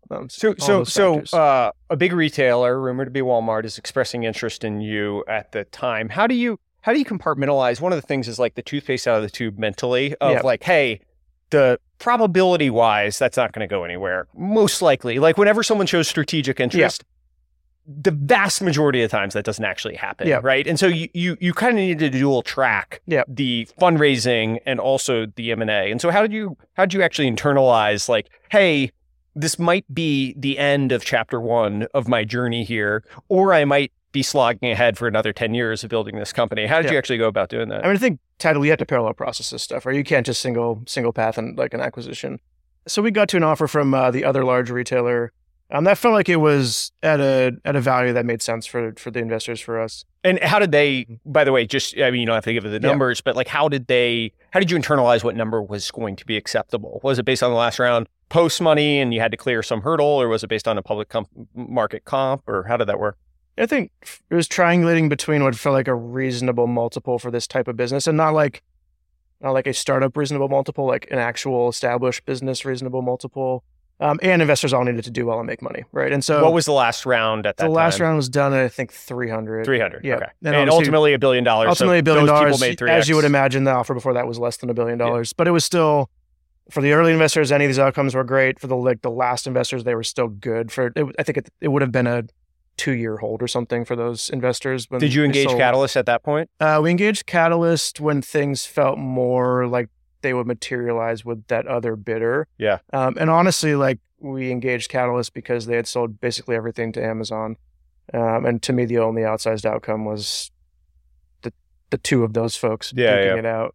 So a big retailer, rumored to be Walmart, is expressing interest in you at the time. How do you compartmentalize? One of the things is like the toothpaste out of the tube mentally of like, hey, the probability wise, that's not going to go anywhere. Most likely, like whenever someone shows strategic interest, the vast majority of times that doesn't actually happen, right? And so you kind of need to dual track the fundraising and also the M&A. And so how did you actually internalize like, hey, this might be the end of chapter 1 of my journey here, or I might be slogging ahead for another 10 years of building this company. How did you actually go about doing that? I mean, I think tidally you have to parallel process this stuff, right? You can't just single path and like an acquisition. So we got to an offer from the other large retailer. That felt like it was at a value that made sense for the investors, for us. And how did they, by the way, just, I mean, you don't have to give it the numbers, but like, how did you internalize what number was going to be acceptable? Was it based on the last round post money and you had to clear some hurdle, or was it based on a public market comp, or how did that work? I think it was triangulating between what felt like a reasonable multiple for this type of business, and not like a startup reasonable multiple, like an actual established business reasonable multiple. And investors all needed to do well and make money, right? And so, what was the last round at that time? The last round was done at, I think, 300. 300, yeah. Okay. And ultimately $1 billion. Ultimately $1 billion. Those people made 3x. As you would imagine, the offer before that was less than $1 billion. But it was still, for the early investors, any of these outcomes were great. For the last investors, they were still good. I think it would have been a 2-year hold or something for those investors. Did you engage Catalyst at that point? We engaged Catalyst when things felt more like they would materialize with that other bidder. Yeah. And honestly, like, we engaged Catalyst because they had sold basically everything to Amazon. And to me, the only outsized outcome was the two of those folks duking it out.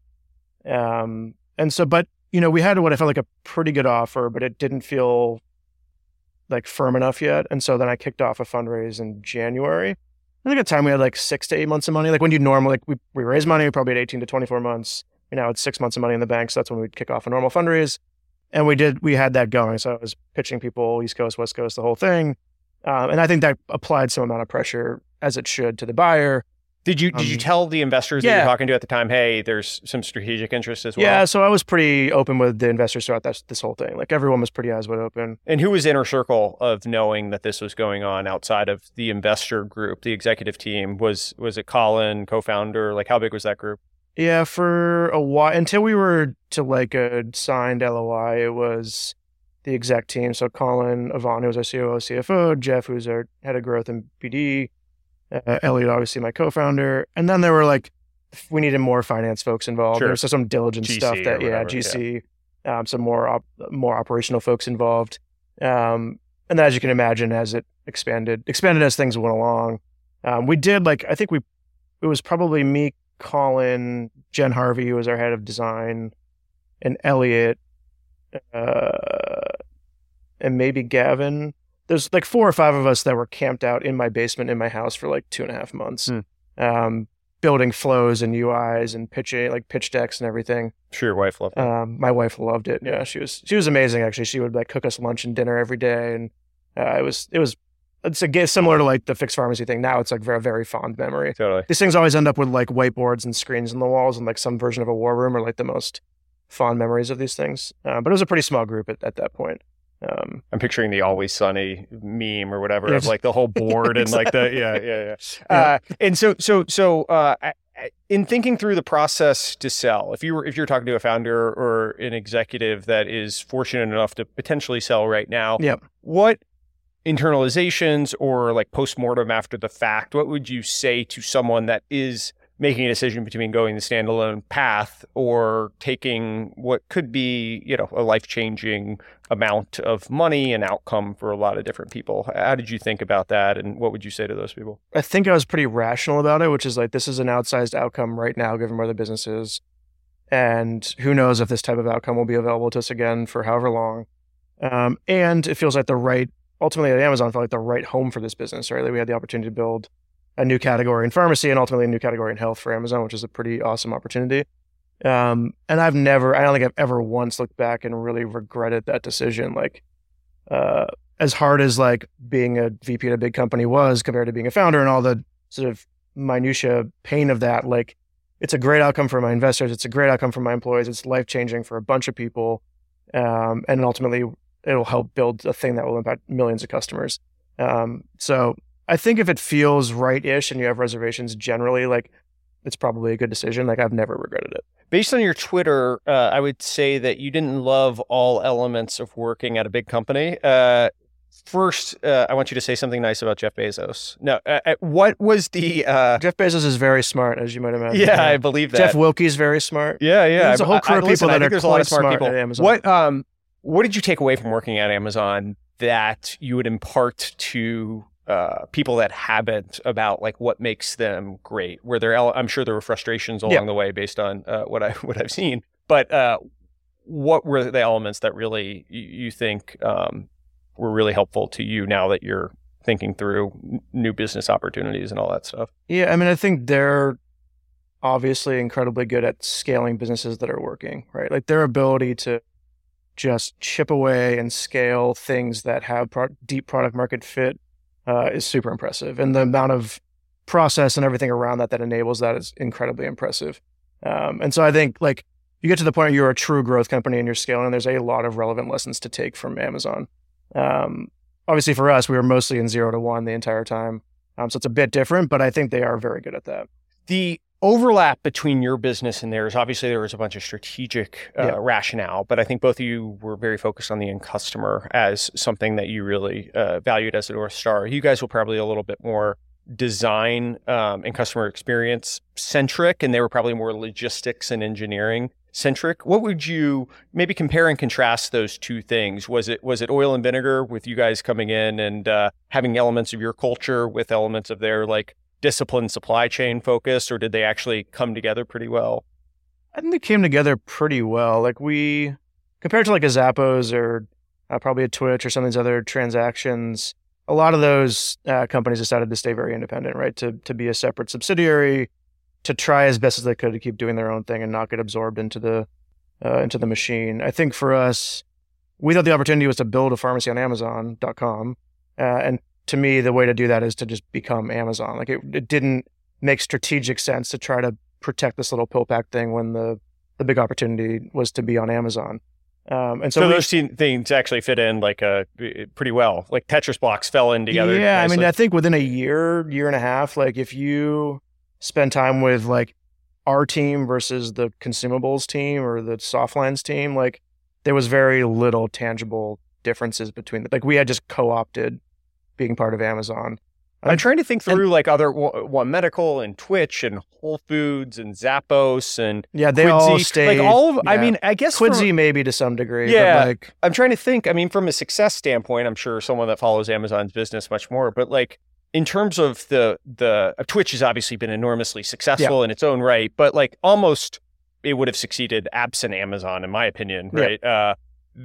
And so, but, we had what I felt like a pretty good offer, but it didn't feel like firm enough yet. And so then I kicked off a fundraise in January. I think at the time we had like 6 to 8 months of money. Like when you normally, like we raise money, probably at 18 to 24 months. Now it's 6 months of money in the bank. So that's when we'd kick off a normal fundraise. And we had that going. So I was pitching people East Coast, West Coast, the whole thing. And I think that applied some amount of pressure, as it should, to the buyer. Did you tell the investors that you're talking to at the time, hey, there's some strategic interest as well? Yeah, so I was pretty open with the investors throughout this whole thing. Like everyone was pretty eyes wide open. And who was inner circle of knowing that this was going on outside of the investor group, the executive team? Was it Colin, co-founder? Like how big was that group? Yeah, for a while, until we were to like a signed LOI, it was the exec team. So Colin Avant, who was our COO, CFO, Jeff, who's our head of growth and BD, Elliot, obviously my co-founder. And then there were like, we needed more finance folks involved. Sure. There was some diligence GC stuff that, GC, some more operational folks involved. And then as you can imagine, as it expanded as things went along, we did like, I think it was probably me, Colin, Jen Harvey, who was our head of design, and Elliot, and maybe Gavin. There's like 4 or 5 of us that were camped out in my basement in my house for like 2.5 months, building flows and UIs and pitching, like pitch decks and everything. Sure, your wife loved it. My wife loved it. Yeah, she was amazing. Actually, she would like cook us lunch and dinner every day, and it's similar to like the fixed pharmacy thing. Now it's like very, very fond memory. Totally. These things always end up with like whiteboards and screens on the walls and like some version of a war room are like the most fond memories of these things. But it was a pretty small group at that point. I'm picturing the Always Sunny meme or whatever of like the whole board and like the and so in thinking through the process to sell, if you're talking to a founder or an executive that is fortunate enough to potentially sell right now, what internalizations or like postmortem after the fact, what would you say to someone that is making a decision between going the standalone path or taking what could be, a life-changing amount of money and outcome for a lot of different people? How did you think about that? And what would you say to those people? I think I was pretty rational about it, which is like, this is an outsized outcome right now, given where the business is. And who knows if this type of outcome will be available to us again for however long. And it feels like ultimately at Amazon felt like the right home for this business, right? Like we had the opportunity to build a new category in pharmacy and ultimately a new category in health for Amazon, which is a pretty awesome opportunity. And I don't think I've ever once looked back and really regretted that decision. Like, as hard as like being a VP at a big company was compared to being a founder and all the sort of minutia pain of that, like it's a great outcome for my investors. It's a great outcome for my employees. It's life-changing for a bunch of people. And ultimately it'll help build a thing that will impact millions of customers. So I think if it feels right-ish and you have reservations generally, like it's probably a good decision. Like I've never regretted it. Based on your Twitter, I would say that you didn't love all elements of working at a big company. First, I want you to say something nice about Jeff Bezos. No, what was the... Jeff Bezos is very smart, as you might imagine. Yeah, I believe that. Jeff Wilke is very smart. Yeah. There's a whole crew of people that are there's a lot of quite smart people at Amazon. What did you take away from working at Amazon that you would impart to people that haven't about like what makes them great? I'm sure there were frustrations along the way based on what I've seen, but what were the elements that really you think were really helpful to you now that you're thinking through new business opportunities and all that stuff? Yeah, I mean, I think they're obviously incredibly good at scaling businesses that are working, right? Like their ability to just chip away and scale things that have deep product market fit is super impressive. And the amount of process and everything around that enables that is incredibly impressive. And so I think like you get to the point where you're a true growth company and you're scaling, and there's a lot of relevant lessons to take from Amazon. Obviously for us, we were mostly in 0 to 1 the entire time. So it's a bit different, but I think they are very good at that. The overlap between your business and theirs, obviously there was a bunch of strategic rationale, but I think both of you were very focused on the end customer as something that you really valued as a North Star. You guys were probably a little bit more design and customer experience centric, and they were probably more logistics and engineering centric. What would you maybe compare and contrast those two things? Was it oil and vinegar with you guys coming in and having elements of your culture with elements of their like disciplined supply chain focus, or did they actually come together pretty well? I think they came together pretty well. Like we, compared to like a Zappos or probably a Twitch or some of these other transactions, a lot of those companies decided to stay very independent, right? To be a separate subsidiary, to try as best as they could to keep doing their own thing and not get absorbed into the machine. I think for us, we thought the opportunity was to build a pharmacy on Amazon.com. And to me, the way to do that is to just become Amazon. Like it didn't make strategic sense to try to protect this little PillPack thing when the big opportunity was to be on Amazon. And so those two things actually fit in like pretty well. Like Tetris blocks fell in together. Yeah, nicely. I mean, I think within a year and a half, like if you spend time with like our team versus the consumables team or the Softlines team, like there was very little tangible differences between them. Like we had just co-opted being part of Amazon. I'm trying to think through like other One Medical and Twitch and Whole Foods and Zappos and yeah, they Quidsi. all stayed. Like all of, yeah. I mean, I guess Quidsi maybe to some degree. Yeah, but like, I'm trying to think. I mean, from a success standpoint, I'm sure someone that follows Amazon's business much more. But like in terms of the Twitch has obviously been enormously successful in its own right, but like almost it would have succeeded absent Amazon, in my opinion, right? Yeah.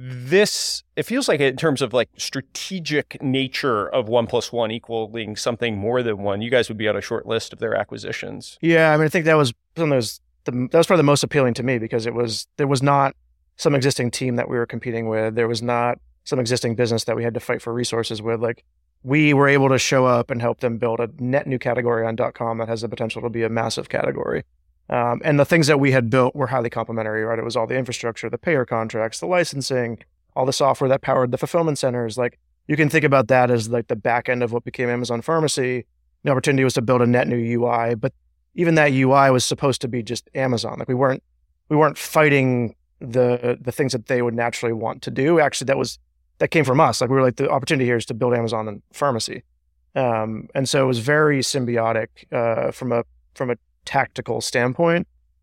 It feels like in terms of like strategic nature of 1 + 1 equaling something more than one, you guys would be on a short list of their acquisitions. Yeah, I mean, I think that was that was probably the most appealing to me because there was not some existing team that we were competing with. There was not some existing business that we had to fight for resources with. Like we were able to show up and help them build a net new category on .com that has the potential to be a massive category. And the things that we had built were highly complementary, right? It was all the infrastructure, the payer contracts, the licensing, all the software that powered the fulfillment centers. Like you can think about that as like the back end of what became Amazon Pharmacy. The opportunity was to build a net new UI, but even that UI was supposed to be just Amazon. Like we weren't fighting the things that they would naturally want to do. Actually, that came from us. Like we were like, the opportunity here is to build Amazon and pharmacy. And so it was very symbiotic from a tactical standpoint.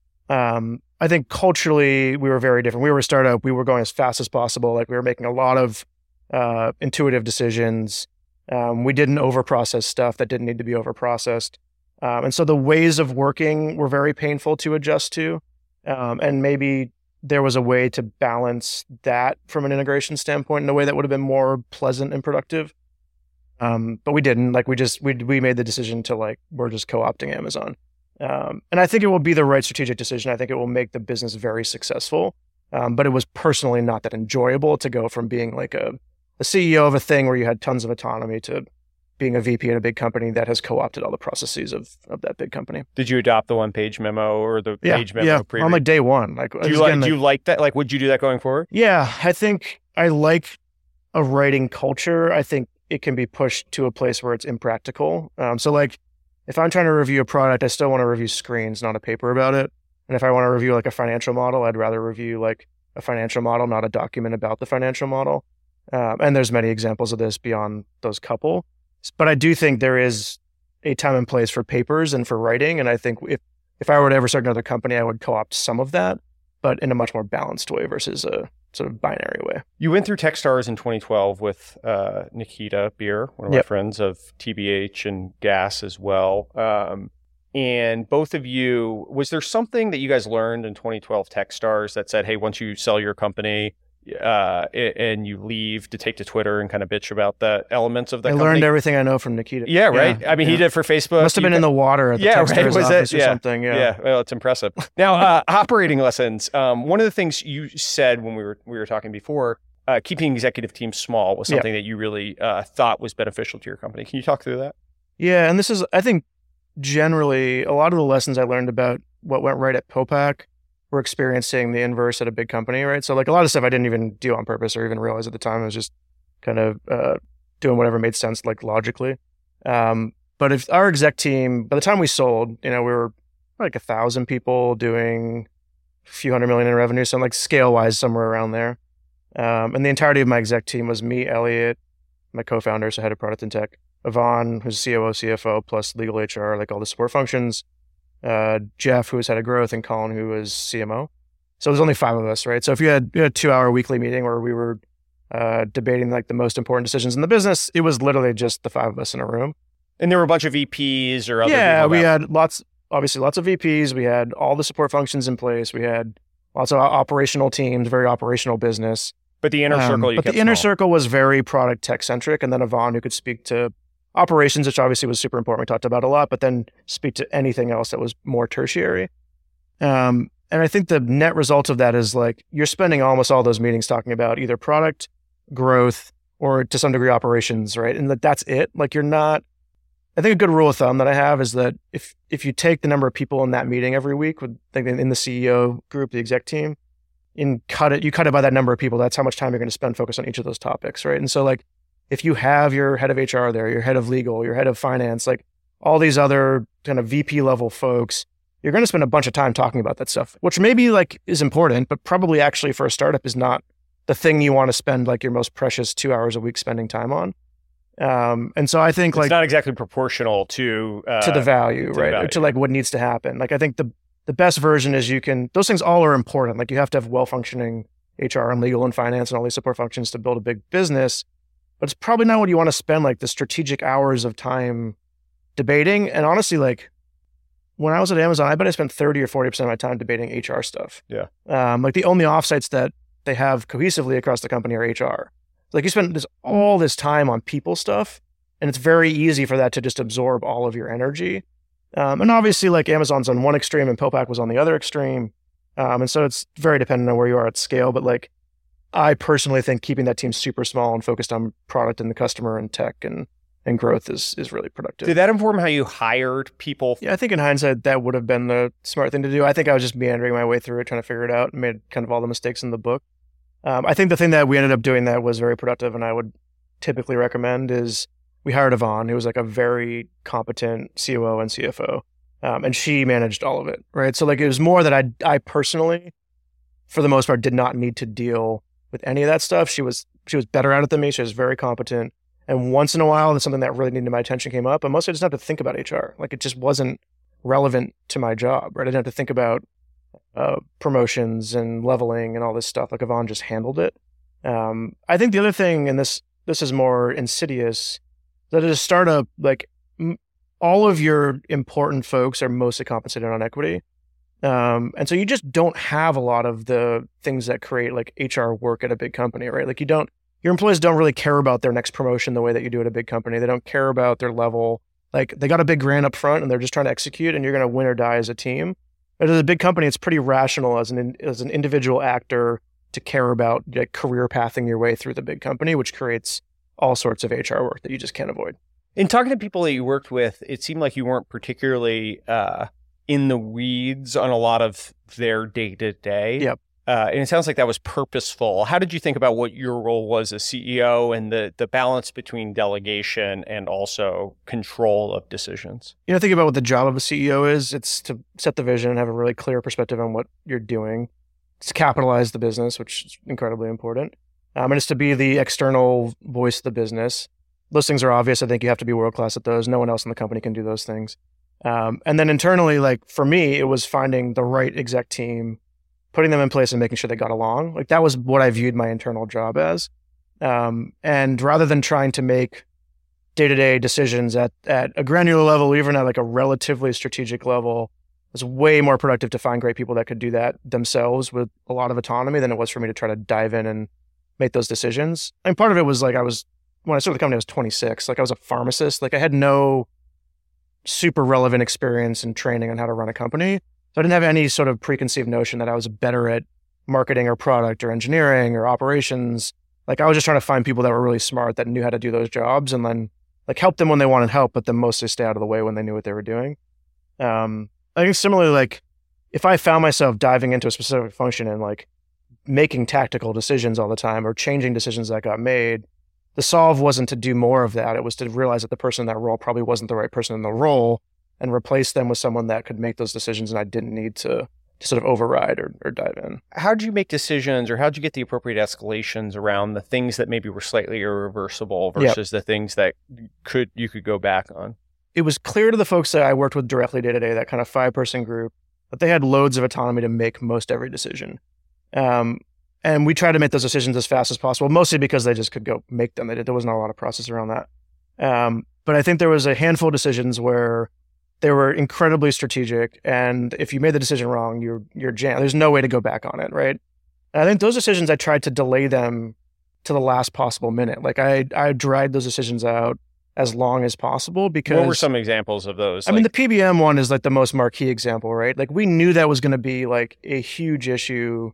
I think culturally we were very different. We were a startup. We were going as fast as possible. Like we were making a lot of intuitive decisions. We didn't overprocess stuff that didn't need to be overprocessed. And so the ways of working were very painful to adjust to. And maybe there was a way to balance that from an integration standpoint in a way that would have been more pleasant and productive. But we didn't. Like we made the decision to like, we're just co-opting Amazon. And I think it will be the right strategic decision. I think it will make the business very successful. But it was personally not that enjoyable to go from being like a a CEO of a thing where you had tons of autonomy to being a VP in a big company that has co-opted all the processes of that big company. Did you adopt the one-page memo or the page memo pre-read? On like day one. Like, do you like that? Like, would you do that going forward? Yeah, I think I like a writing culture. I think it can be pushed to a place where it's impractical. So like, if I'm trying to review a product, I still want to review screens, not a paper about it. And if I want to review like a financial model, I'd rather review like a financial model, not a document about the financial model. And there's many examples of this beyond those couple. But I do think there is a time and place for papers and for writing. And I think if I were to ever start another company, I would co-opt some of that, but in a much more balanced way versus a sort of binary way. You went through Techstars in 2012 with Nikita Beer, one of my friends of TBH and Gas as well. And both of you, was there something that you guys learned in 2012 Techstars that said, hey, once you sell your company, and you leave to take to Twitter and kind of bitch about the elements of the company? I learned everything I know from Nikita. Yeah, right? I mean, he did for Facebook. Must have been in the water at the Techstars office or something. Yeah, well, it's impressive. Now, operating lessons. One of the things you said when we were talking before, keeping executive teams small was something that you really thought was beneficial to your company. Can you talk through that? Yeah, and this is, I think, generally, a lot of the lessons I learned about what went right at PillPack were experiencing the inverse at a big company, right? So like a lot of stuff I didn't even do on purpose or even realize at the time. I was just kind of doing whatever made sense, like logically. But if our exec team, by the time we sold, we were like 1,000 people doing a few $100 million in revenue. So like scale wise, somewhere around there. And the entirety of my exec team was me, Elliot, my co-founder, so head of product and tech, Yvonne, who's COO, CFO, plus legal HR, like all the support functions. Jeff, who was head of growth, and Colin, who was CMO. So there's only 5 of us, right? So if you had a 2-hour weekly meeting where we were debating like the most important decisions in the business, it was literally just the 5 of us in a room. And there were a bunch of VPs or other people. Yeah, we had lots of VPs. We had all the support functions in place. We had lots of operational teams, very operational business. But the inner circle, the inner circle was very product tech centric, and then Yvonne, who could speak to operations, which obviously was super important. We talked about a lot, but then speak to anything else that was more tertiary. And I think the net result of that is like you're spending almost all those meetings talking about either product, growth, or to some degree operations, right? And that's it. Like you're not. I think a good rule of thumb that I have is that if you take the number of people in that meeting every week, in the CEO group, the exec team, you cut it by that number of people. That's how much time you're going to spend focused on each of those topics, right? And so like, if you have your head of HR there, your head of legal, your head of finance, like all these other kind of VP level folks, you're going to spend a bunch of time talking about that stuff, which maybe like is important, but probably actually for a startup is not the thing you want to spend like your most precious 2 hours a week spending time on. And so I think it's not exactly proportional to the value, right? Or to like what needs to happen. Like I think the best version is those things all are important. Like you have to have well-functioning HR and legal and finance and all these support functions to build a big business. But it's probably not what you want to spend like the strategic hours of time debating. And honestly, like when I was at Amazon, I bet I spent 30 or 40% of my time debating HR stuff. Yeah. Like the only offsites that they have cohesively across the company are HR. Like you spend all this time on people stuff, and it's very easy for that to just absorb all of your energy. And obviously like Amazon's on one extreme and PillPack was on the other extreme. And so it's very dependent on where you are at scale. But like, I personally think keeping that team super small and focused on product and the customer and tech and growth is really productive. Did that inform how you hired people? Yeah, I think in hindsight, that would have been the smart thing to do. I think I was just meandering my way through it, trying to figure it out, and made kind of all the mistakes in the book. I think the thing that we ended up doing that was very productive and I would typically recommend is we hired Yvonne, who was like a very competent COO and CFO. And she managed all of it, right? So like it was more that I personally, for the most part, did not need to deal with any of that stuff. She was better at it than me. She was very competent. And once in a while, there's something that really needed my attention came up. But mostly I just didn't have to think about HR. Like it just wasn't relevant to my job, right? I didn't have to think about promotions and leveling and all this stuff. Like Yvonne just handled it. I think the other thing, and this is more insidious, that at a startup, like all of your important folks are mostly compensated on equity. And so you just don't have a lot of the things that create like HR work at a big company, right? Like your employees don't really care about their next promotion the way that you do at a big company. They don't care about their level. Like they got a big grant up front and they're just trying to execute and you're going to win or die as a team. But as a big company, it's pretty rational as an individual actor to care about like career pathing your way through the big company, which creates all sorts of HR work that you just can't avoid. In talking to people that you worked with, it seemed like you weren't particularly in the weeds on a lot of their day-to-day. Yep. And it sounds like that was purposeful. How did you think about what your role was as CEO and the balance between delegation and also control of decisions? Think about what the job of a CEO is. It's to set the vision and have a really clear perspective on what you're doing. It's to capitalize the business, which is incredibly important. And it's to be the external voice of the business. Those things are obvious. I think you have to be world-class at those. No one else in the company can do those things. And then internally, like for me, it was finding the right exec team, putting them in place and making sure they got along. Like that was what I viewed my internal job as. And rather than trying to make day-to-day decisions at a granular level, even at like a relatively strategic level, it's way more productive to find great people that could do that themselves with a lot of autonomy than it was for me to try to dive in and make those decisions. And part of it was like when I started the company, I was 26. Like I was a pharmacist. Like I had no super relevant experience and training on how to run a company. So I didn't have any sort of preconceived notion that I was better at marketing or product or engineering or operations. Like I was just trying to find people that were really smart that knew how to do those jobs and then like help them when they wanted help, but then mostly stay out of the way when they knew what they were doing. I think similarly, like if I found myself diving into a specific function and like making tactical decisions all the time or changing decisions that got made, the solve wasn't to do more of that. It was to realize that the person in that role probably wasn't the right person in the role and replace them with someone that could make those decisions and I didn't need to sort of override or dive in. How did you make decisions or how did you get the appropriate escalations around the things that maybe were slightly irreversible versus the things that you could go back on? It was clear to the folks that I worked with directly day to day, that kind of 5-person group, that they had loads of autonomy to make most every decision. And we tried to make those decisions as fast as possible, mostly because they just could go make them. There wasn't a lot of process around that. But I think there was a handful of decisions where they were incredibly strategic. And if you made the decision wrong, you're jammed. There's no way to go back on it, right? And I think those decisions, I tried to delay them to the last possible minute. Like I dragged those decisions out as long as possible because... What were some examples of those? I mean, the PBM one is like the most marquee example, right? Like we knew that was going to be like a huge issue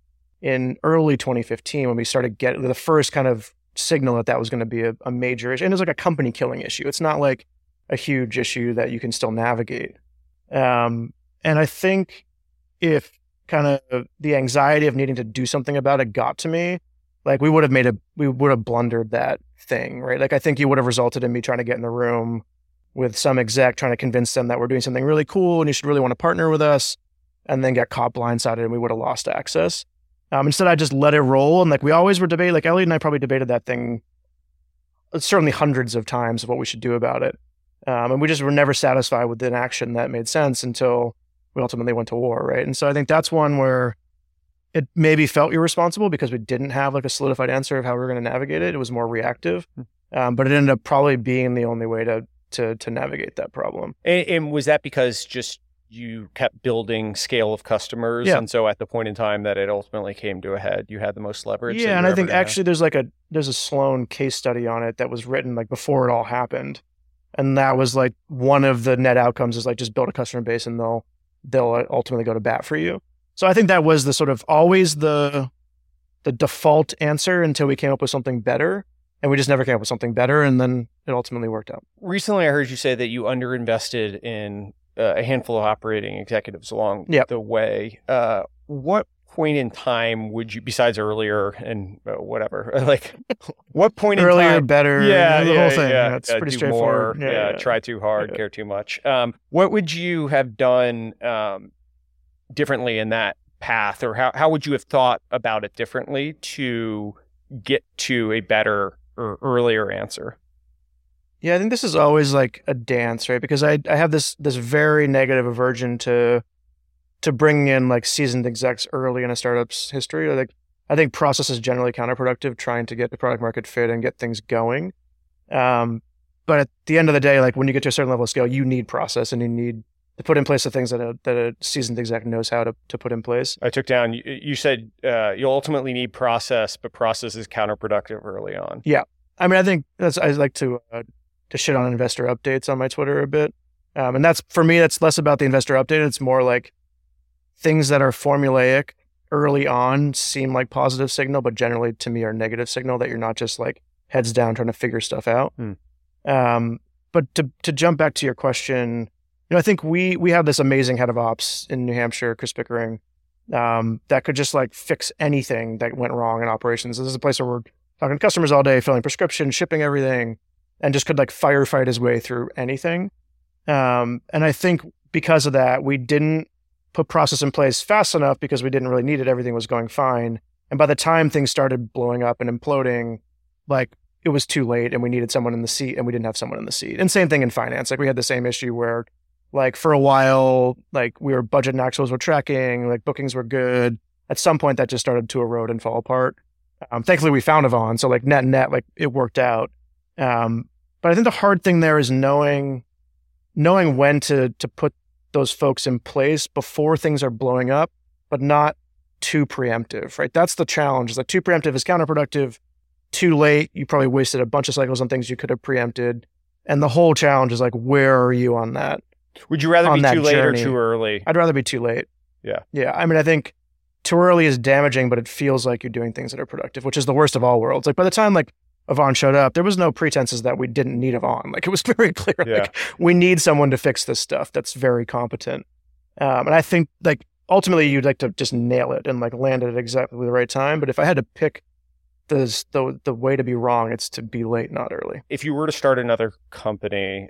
in early 2015 when we started getting the first kind of signal that was going to be a major issue. And it was like a company killing issue. It's not like a huge issue that you can still navigate. And I think if kind of the anxiety of needing to do something about it got to me, like we would have blundered that thing, right? Like I think you would have resulted in me trying to get in a room with some exec trying to convince them that we're doing something really cool and you should really want to partner with us, and then get caught blindsided and we would have lost access. Instead, I just let it roll. And like we always were debating, like Elliot and I probably debated that thing certainly hundreds of times of what we should do about it. And we just were never satisfied with an action that made sense until we ultimately went to war, right? And so I think that's one where it maybe felt irresponsible because we didn't have like a solidified answer of how we were going to navigate it. It was more reactive, but it ended up probably being the only way to navigate that problem. And was that because just you kept building scale of customers, and so at the point in time that it ultimately came to a head, you had the most leverage? Yeah, and I think actually there's a Sloan case study on it that was written like before it all happened, and that was like one of the net outcomes is like just build a customer base and they'll ultimately go to bat for you. So I think that was the sort of always the default answer until we came up with something better, and we just never came up with something better, and then it ultimately worked out. Recently, I heard you say that you underinvested in a handful of operating executives along the way. What point in time would you, besides earlier and whatever, like what point in time? Earlier, better, the whole thing. Yeah, it's pretty straightforward. Try too hard, care too much. What would you have done differently in that path, or how would you have thought about it differently to get to a better or earlier answer? Yeah, I think this is always like a dance, right? Because I have this very negative aversion to bringing in like seasoned execs early in a startup's history. Like I think process is generally counterproductive, trying to get the product market fit and get things going. But at the end of the day, like when you get to a certain level of scale, you need process and you need to put in place the things that a seasoned exec knows how to put in place. I took down, you said you'll ultimately need process, but process is counterproductive early on. Yeah. I mean, I think I like to shit on investor updates on my Twitter a bit. And that's, for me, that's less about the investor update. It's more like things that are formulaic early on seem like positive signal, but generally to me are negative signal that you're not just like heads down trying to figure stuff out. But to jump back to your question, I think we have this amazing head of ops in New Hampshire, Chris Pickering, that could just like fix anything that went wrong in operations. This is a place where we're talking to customers all day, filling prescriptions, shipping everything, and just could like firefight his way through anything. And I think because of that, we didn't put process in place fast enough because we didn't really need it. Everything was going fine. And by the time things started blowing up and imploding, like it was too late and we needed someone in the seat and we didn't have someone in the seat. And same thing in finance. Like we had the same issue where like for a while, like we were budget and actuals were tracking, like bookings were good. At some point that just started to erode and fall apart. Thankfully we found Yvonne. So like net, like it worked out. But I think the hard thing there is knowing when to put those folks in place before things are blowing up, but not too preemptive, right? That's the challenge. Is that too preemptive is counterproductive. Too late, you probably wasted a bunch of cycles on things you could have preempted. And the whole challenge is like, where are you on that? Would you rather be too late or too early? I'd rather be too late. Yeah. Yeah. I mean, I think too early is damaging, but it feels like you're doing things that are productive, which is the worst of all worlds. Like by the time like Yvonne showed up, there was no pretenses that we didn't need Yvonne. Like it was very clear, like we need someone to fix this stuff that's very competent. And I think like ultimately you'd like to just nail it and like land it at exactly the right time. But if I had to pick the way to be wrong, it's to be late, not early. If you were to start another company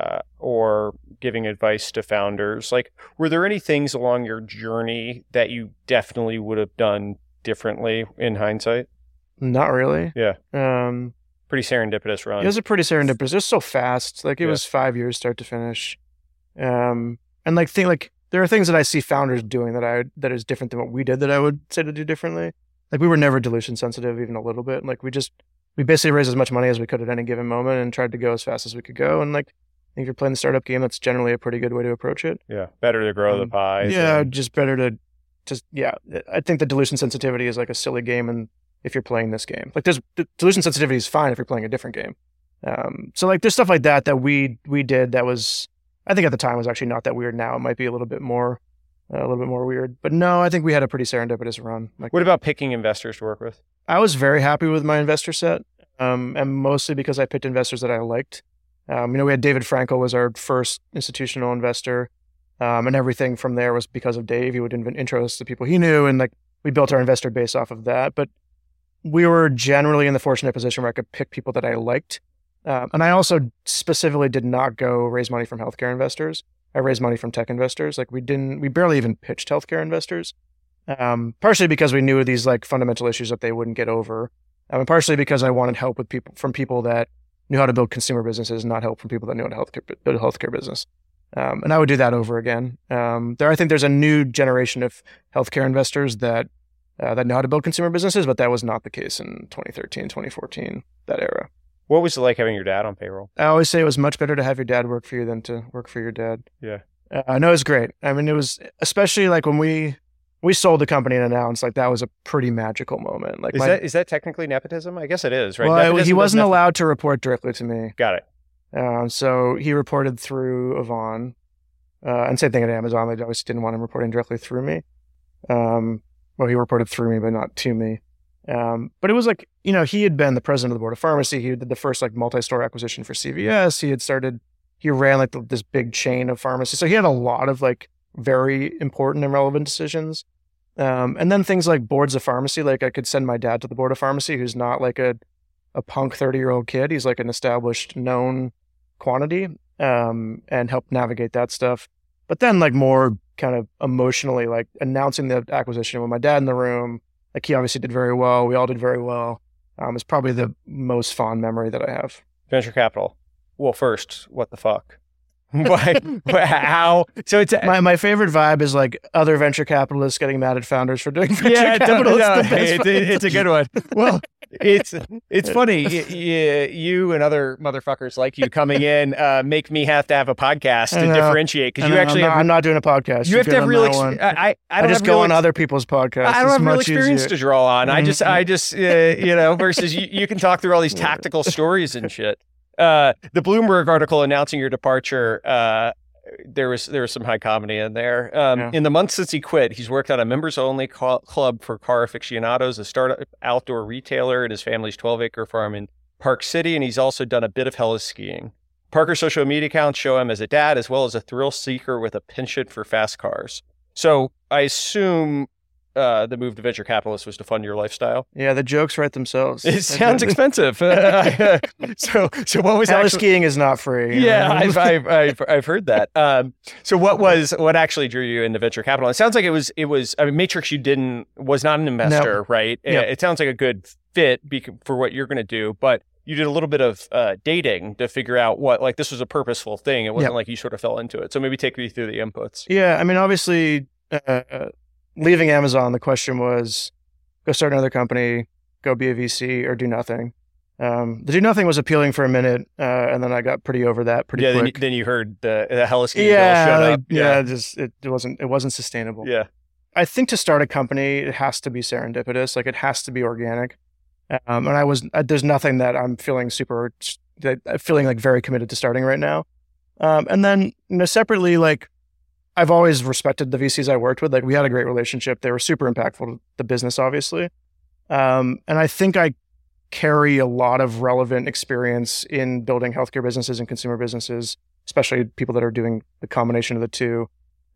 or giving advice to founders, like were there any things along your journey that you definitely would have done differently in hindsight? Not really. Yeah. Pretty serendipitous run. It was a pretty serendipitous. It was so fast. Like it was 5 years start to finish. And like there are things that I see founders doing that is different than what we did that I would say to do differently. Like we were never dilution sensitive even a little bit. Like we basically raised as much money as we could at any given moment and tried to go as fast as we could go. And like I think if you're playing the startup game, that's generally a pretty good way to approach it. Yeah. Better to grow the pie. Yeah. Just better to I think the dilution sensitivity is like a silly game. And if you're playing this game, like the dilution sensitivity is fine if you're playing a different game. So like there's stuff like that we did that was, I think at the time was actually not that weird. Now it might be a little bit more weird, but no, I think we had a pretty serendipitous run. Like, what about picking investors to work with? I was very happy with my investor set, and mostly because I picked investors that I liked. We had David Frankel was our first institutional investor, and everything from there was because of Dave. He would intro us to people he knew, and like we built our investor base off of that. But we were generally in the fortunate position where I could pick people that I liked. And I also specifically did not go raise money from healthcare investors. I raised money from tech investors. Like we barely even pitched healthcare investors. Partially because we knew these like fundamental issues that they wouldn't get over. And partially because I wanted help from people that knew how to build consumer businesses, not help from people that knew how to build a healthcare business. And I would do that over again. I think there's a new generation of healthcare investors that know how to build consumer businesses, but that was not the case in 2013, 2014, that era. What was it like having your dad on payroll? I always say it was much better to have your dad work for you than to work for your dad. Yeah. No, it was great. I mean, it was especially like when we sold the company and announced, like that was a pretty magical moment. Like, is that technically nepotism? I guess it is, right? Well, he wasn't allowed to report directly to me. Got it. So he reported through Yvonne, and same thing at Amazon. They obviously didn't want him reporting directly through me. Well, he reported through me, but not to me. But it was like, he had been the president of the board of pharmacy. He did the first like multi-store acquisition for CVS. He ran like this big chain of pharmacies. So he had a lot of like very important and relevant decisions. And then things like boards of pharmacy, like I could send my dad to the board of pharmacy, who's not like a punk 30-year-old kid. He's like an established known quantity, and help navigate that stuff. But then like more kind of emotionally, like announcing the acquisition with my dad in the room, like he obviously did very well. We all did very well. It's probably the most fond memory that I have. Venture capital. Well, first, what the fuck? How? So it's my favorite vibe is like other venture capitalists getting mad at founders for doing venture capital. It's a good one. Well, it's funny. You and other motherfuckers like you coming in make me have to have a podcast to differentiate because you actually. I'm not doing a podcast. You have to have real. I just go on other people's podcasts. I don't have real experience to draw on. I just versus you can talk through all these tactical stories and shit. The Bloomberg article announcing your departure there was some high comedy in there. Yeah. In the months since he quit, he's worked on a members-only club for car aficionados, a startup outdoor retailer at his family's 12-acre farm in Park City, and he's also done a bit of heli skiing. Parker's social media accounts show him as a dad as well as a thrill seeker with a penchant for fast cars. So I assume the move to venture capitalists was to fund your lifestyle. Yeah, the jokes write themselves. It sounds expensive. So what was heli skiing is not free. Yeah, I've heard that. So what actually drew you into venture capital? It sounds like it was. I mean, Matrix, was not an investor, right? Yep. It sounds like a good fit for what you're going to do, but you did a little bit of dating to figure out what, this was a purposeful thing. It wasn't like you sort of fell into it. So maybe take me through the inputs. Yeah, I mean, obviously, leaving Amazon, the question was, go start another company, go be a VC, or do nothing. The do nothing was appealing for a minute, and then I got pretty over that pretty quick. Then you heard the heli skiing girl showed up. It wasn't sustainable. Yeah. I think to start a company, it has to be serendipitous. It has to be organic. And there's nothing that I'm feeling very committed to starting right now. And then, separately, I've always respected the VCs I worked with. We had a great relationship. They were super impactful to the business, obviously. And I think I carry a lot of relevant experience in building healthcare businesses and consumer businesses, especially people that are doing the combination of the two.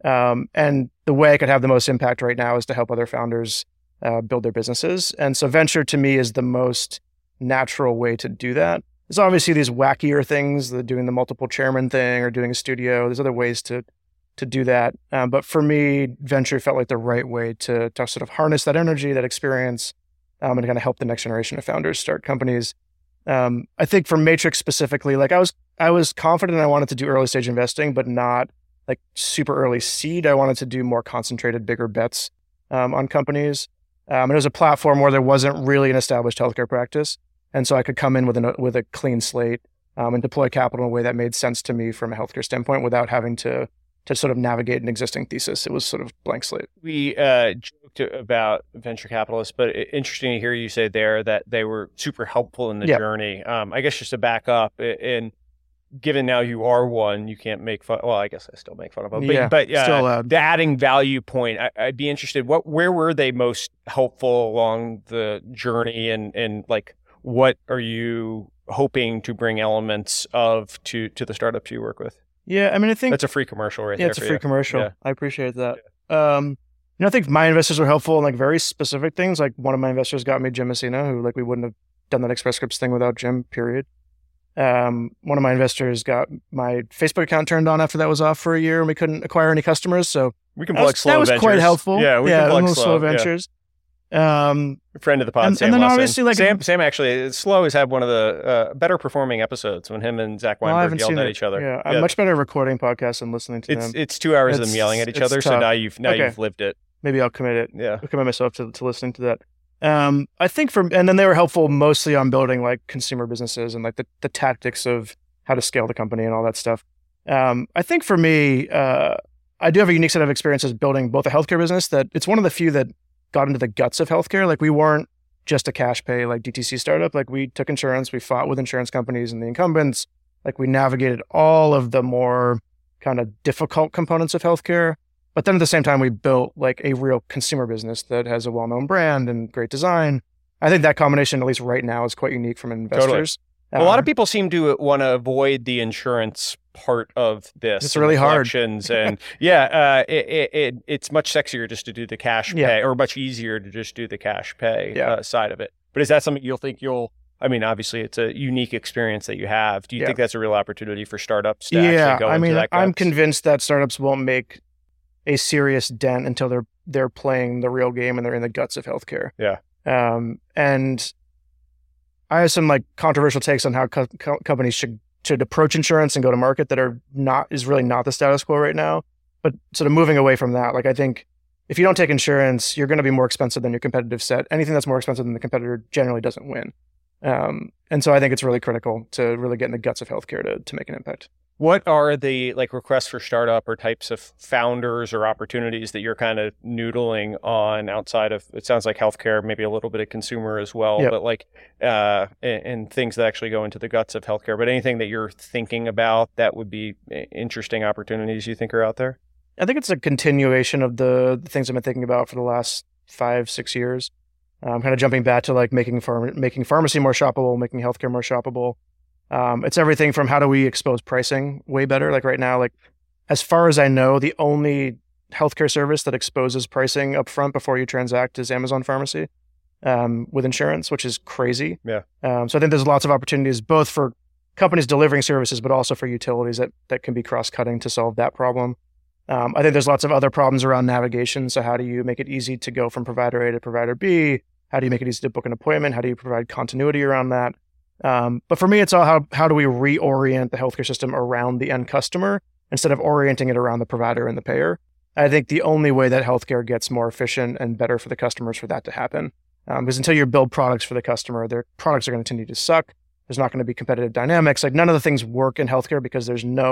And the way I could have the most impact right now is to help other founders build their businesses. And so venture to me is the most natural way to do that. There's obviously these wackier things, doing the multiple chairman thing or doing a studio. There's other ways to do that. But for me, venture felt like the right way to sort of harness that energy, that experience, and kind of help the next generation of founders start companies. I think for Matrix specifically, I was confident I wanted to do early stage investing, but not super early seed. I wanted to do more concentrated, bigger bets on companies. And it was a platform where there wasn't really an established healthcare practice. And so I could come in with a clean slate and deploy capital in a way that made sense to me from a healthcare standpoint without having to sort of navigate an existing thesis. It was sort of blank slate. We joked about venture capitalists, but interesting to hear you say there that they were super helpful in the journey. I guess just to back up, and given now you are one, you can't make fun. Well, I guess I still make fun of them. But still allowed. The adding value point, I'd be interested. Where were they most helpful along the journey, and what are you hoping to bring elements of to the startups you work with? Yeah, I mean, I think that's a free commercial right there. Yeah, it's a free commercial. Yeah. I appreciate that. Yeah. I think my investors were helpful in very specific things. One of my investors got me Jim Messina, who we wouldn't have done that Express Scripts thing without Jim, period. One of my investors got my Facebook account turned on after that was off for a year and we couldn't acquire any customers. So we can plug Slow That was Ventures. Quite helpful. Yeah, we can plug Slow Ventures. A friend of the pod, Sam and then Wesson. obviously Sam actually, Slow has had one of the better performing episodes when him and Zach Weinberg yelled at each other. Yeah, I'm much better at recording podcasts than listening to them. It's 2 hours of them yelling at each other. Tough. So now you've lived it. Maybe I'll commit it. Yeah, I'll commit myself to listening to that. I think and then they were helpful mostly on building consumer businesses and the tactics of how to scale the company and all that stuff. I think for me, I do have a unique set of experiences building both a healthcare business that it's one of the few that got into the guts of healthcare. We weren't just a cash pay DTC startup. We took insurance, we fought with insurance companies and the incumbents. We navigated all of the more kind of difficult components of healthcare. But then at the same time, we built a real consumer business that has a well-known brand and great design. I think that combination, at least right now, is quite unique from investors. Totally. A lot of people seem to want to avoid the insurance part of this. It's really hard. And it's much sexier just to do the cash pay, or much easier to just do the cash pay side of it. But is that something obviously it's a unique experience that you have. Do you think that's a real opportunity for startups to actually go into that guts? I'm convinced that startups won't make a serious dent until they're playing the real game and they're in the guts of healthcare. Yeah. And I have some controversial takes on how companies should approach insurance and go to market that is really not the status quo right now. But sort of moving away from that, I think if you don't take insurance, you're going to be more expensive than your competitive set. Anything that's more expensive than the competitor generally doesn't win. And so I think it's really critical to really get in the guts of healthcare to make an impact. What are the like requests for startup or types of founders or opportunities that you're kind of noodling on outside of, it sounds like healthcare, maybe a little bit of consumer as well, Yep. but like, and things that actually go into the guts of healthcare, but anything that you're thinking about that would be interesting opportunities you think are out there? I think it's a continuation of the things I've been thinking about for the last 5-6 years. Kind of jumping back to like making pharmacy more shoppable, making healthcare more shoppable. It's everything from how do we expose pricing way better? Like right now, like as far as I know, the only healthcare service that exposes pricing up front before you transact is Amazon Pharmacy with insurance, which is crazy. Yeah. So I think there's lots of opportunities both for companies delivering services, but also for utilities that can be cross-cutting to solve that problem. I think there's lots of other problems around navigation. So how do you make it easy to go from provider A to provider B? How do you make it easy to book an appointment? How do you provide continuity around that? But for me, it's all how do we reorient the healthcare system around the end customer instead of orienting it around the provider and the payer? I think the only way that healthcare gets more efficient and better for the customers for that to happen. Because until you build products for the customer, their products are going to continue to suck. There's not going to be competitive dynamics. Like none of the things work in healthcare because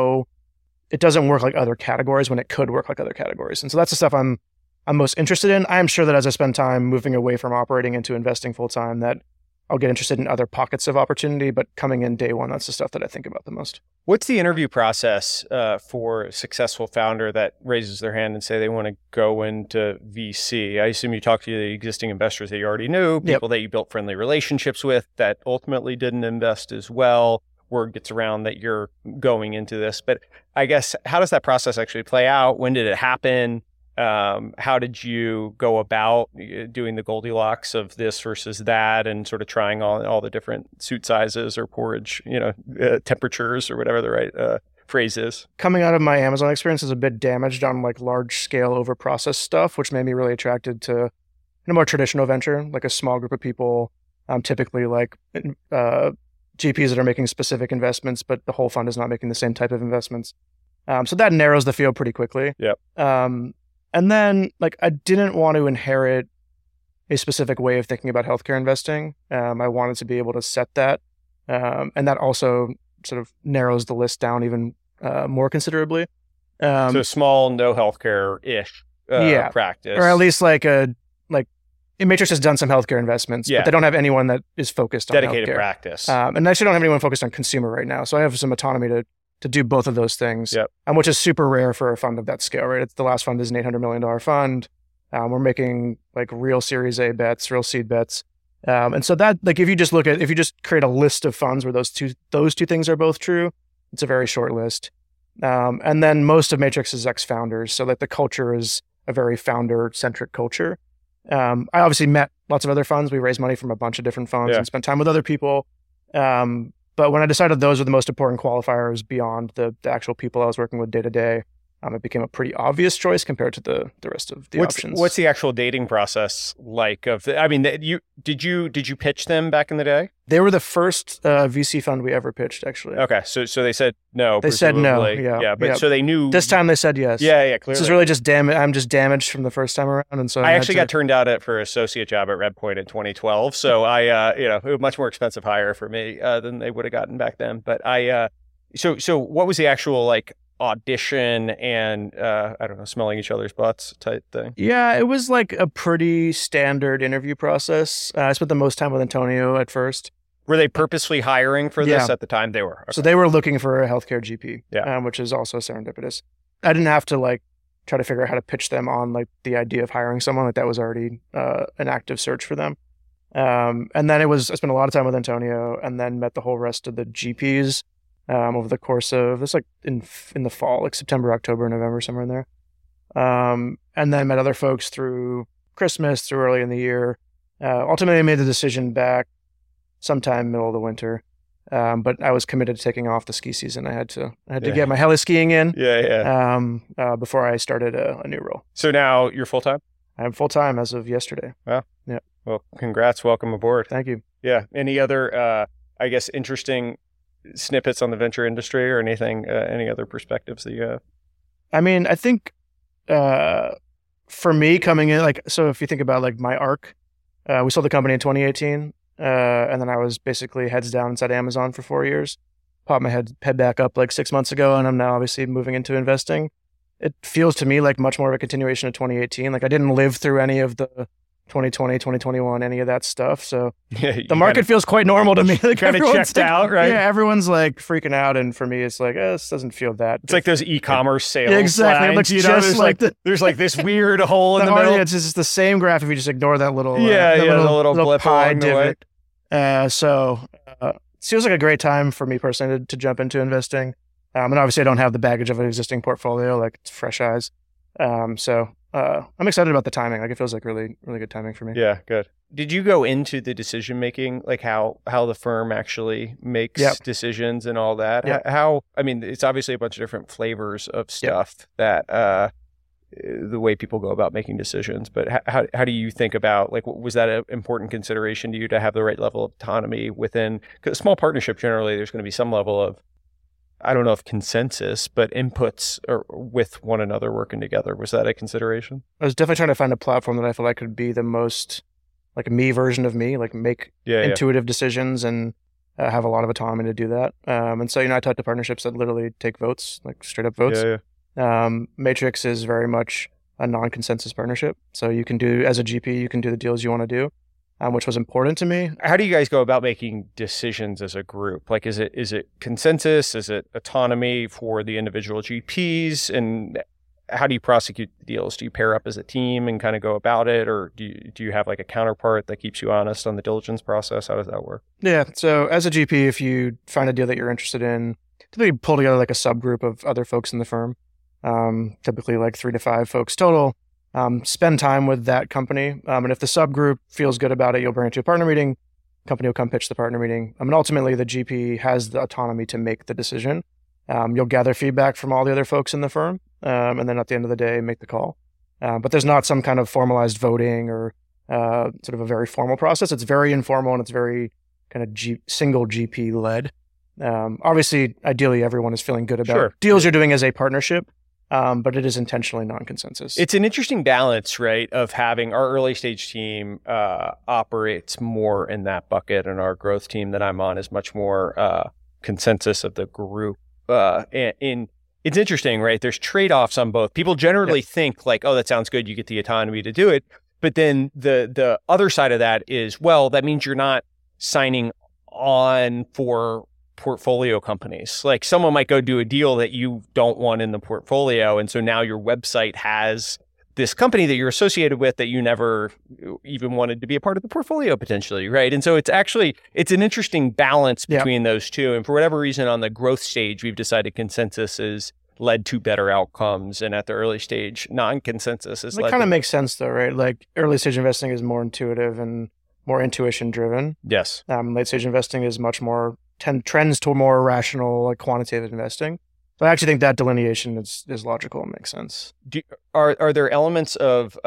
it doesn't work like other categories when it could work like other categories. And so that's the stuff I'm most interested in. I'm sure that as I spend time moving away from operating into investing full time, that I'll get interested in other pockets of opportunity, but coming in day one, that's the stuff that I think about the most. What's the interview process for a successful founder that raises their hand and say they want to go into VC? I assume you talk to the existing investors that you already knew, people that you built friendly relationships with that ultimately didn't invest as well. Word gets around that you're going into this. But I guess, how does that process actually play out? When did it happen? How did you go about doing the Goldilocks of this versus that and sort of trying all the different suit sizes or porridge, temperatures or whatever the right phrase is? Coming out of my Amazon experience is a bit damaged on like large scale over processed stuff, which made me really attracted to a more traditional venture, like a small group of people, typically like GPs that are making specific investments, but the whole fund is not making the same type of investments. So that narrows the field pretty quickly. Yep. And then like I didn't want to inherit a specific way of thinking about healthcare investing. I wanted to be able to set that. And that also sort of narrows the list down even more considerably. So small, no healthcare-ish practice. Or at least Matrix has done some healthcare investments, but they don't have anyone that is focused on dedicated healthcare. Practice. And I actually don't have anyone focused on consumer right now. So I have some autonomy to do both of those things, yep. Which is super rare for a fund of that scale, right? The last fund is an $800 million fund. We're making like real Series A bets, real seed bets. And so that, like, if you just create a list of funds where those two things are both true, it's a very short list. And then most of Matrix is ex-founders. So like the culture is a very founder-centric culture. I obviously met lots of other funds. We raised money from a bunch of different funds and spent time with other people. But when I decided those were the most important qualifiers beyond the actual people I was working with day to day, it became a pretty obvious choice compared to the rest of the options. What's the actual dating process like? Did you pitch them back in the day? They were the first VC fund we ever pitched, actually. Okay, so they said no. They said no. So they knew. This time they said yes. Yeah, clearly. This is really just I'm just damaged from the first time around, and so I actually got turned out for an associate job at Redpoint in 2012. So it was a much more expensive hire for me than they would have gotten back then. But so what was the actual audition and I don't know, smelling each other's butts type thing? Yeah, it was like a pretty standard interview process. I spent the most time with Antonio at first. Were they purposely hiring for this at the time? They were. Okay. So they were looking for a healthcare GP, which is also serendipitous. I didn't have to try to figure out how to pitch them on the idea of hiring someone. That was already an active search for them. And then I spent a lot of time with Antonio and then met the whole rest of the GPs over the course of this, in the fall, September, October, November, somewhere in there. And then met other folks through Christmas, through early in the year. Ultimately, I made the decision back sometime middle of the winter. But I was committed to taking off the ski season. I had to get my heli skiing in. Before I started a new role. So now you're full time? I'm full time as of yesterday. Wow. Yeah. Well, congrats. Welcome aboard. Thank you. Yeah. Any other, interesting snippets on the venture industry or anything? Any other perspectives that you have? I mean, I think for me coming in, so if you think about my arc, we sold the company in 2018. And then I was basically heads down inside Amazon for 4 years. popped my head back up like 6 months ago, and I'm now obviously moving into investing. It feels to me like much more of a continuation of 2018. Like I didn't live through any of the 2020, 2021, any of that stuff. So the market feels quite normal to me. Like kind of checked out, right? Yeah, everyone's like freaking out. And for me, it's like, this doesn't feel that. It's like those e-commerce sales. Yeah, exactly. It looks there's like there's like this weird hole in the middle. It's just the same graph if you just ignore that little, the little blip pie along the way. It feels like a great time for me personally to jump into investing. And obviously I don't have the baggage of an existing portfolio, like it's fresh eyes. I'm excited about the timing. Like it feels like really, really good timing for me. Yeah, good. Did you go into the decision making, like how the firm actually makes decisions and all that? Yep. I mean, it's obviously a bunch of different flavors of stuff that the way people go about making decisions. But how do you think about, like, was that an important consideration to you to have the right level of autonomy within? Because a small partnership, generally, there's going to be some level of, I don't know if consensus, but inputs with one another working together. Was that a consideration? I was definitely trying to find a platform that I feel like could be the most like a me version of me, like make intuitive decisions and have a lot of autonomy to do that. And so, I talk to partnerships that literally take votes, like straight up votes. Matrix is very much a non-consensus partnership. So you can do, as a GP, you can do the deals you want to do. Which was important to me. How do you guys go about making decisions as a group? Like, is it consensus? Is it autonomy for the individual GPs? And how do you prosecute the deals? Do you pair up as a team and kind of go about it? Or do you have like a counterpart that keeps you honest on the diligence process? How does that work? Yeah. So as a GP, if you find a deal that you're interested in, typically pull together like a subgroup of other folks in the firm, typically like 3 to 5 folks total. Spend time with that company. And if the subgroup feels good about it, you'll bring it to a partner meeting. Company will come pitch the partner meeting. And ultimately, the GP has the autonomy to make the decision. You'll gather feedback from all the other folks in the firm. And then at the end of the day, make the call. But there's not some kind of formalized voting or sort of a very formal process. It's very informal and it's very kind of single GP led. Obviously, ideally, everyone is feeling good about deals you're doing as a partnership. But it is intentionally non-consensus. It's an interesting balance, right, of having our early stage team operates more in that bucket, and our growth team that I'm on is much more consensus of the group. It's interesting, right? There's trade-offs on both. People generally think like, oh, that sounds good. You get the autonomy to do it. But then the other side of that is, well, that means you're not signing on for portfolio companies. Like someone might go do a deal that you don't want in the portfolio. And so now your website has this company that you're associated with that you never even wanted to be a part of the portfolio potentially, right? And so it's an interesting balance between those two. And for whatever reason on the growth stage, we've decided consensus is led to better outcomes. And at the early stage, non-consensus is it kind of makes sense though, right? Like early stage investing is more intuitive and more intuition driven. Yes. Late stage investing is much more trends to more rational, like quantitative investing. So I actually think that delineation is logical and makes sense. Are there elements of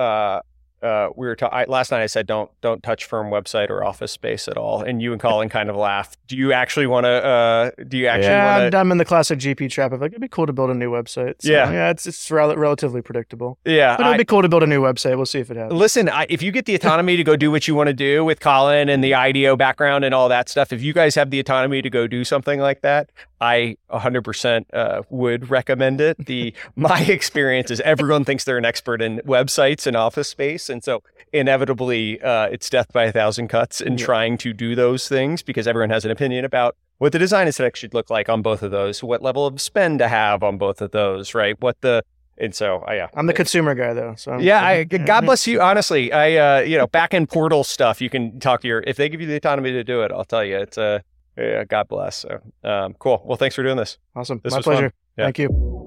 last night I said don't touch firm website or office space at all, and you and Colin kind of laughed. Do you actually want to? I'm in the classic GP trap of like it'd be cool to build a new website. So, it's relatively predictable. Yeah, but it'd be cool to build a new website. We'll see if it happens. Listen, if you get the autonomy to go do what you want to do with Colin and the IDEO background and all that stuff, if you guys have the autonomy to go do something like that, I 100% would recommend it. My experience is everyone thinks they're an expert in websites and office space. And so inevitably, it's death by 1,000 cuts in trying to do those things because everyone has an opinion about what the design aesthetic should look like on both of those, what level of spend to have on both of those, right? I'm the consumer guy though. So God bless you. Honestly, back end portal stuff, you can talk to if they give you the autonomy to do it, I'll tell you, it's God bless. So, cool. Well, thanks for doing this. Awesome. My pleasure. Thank you.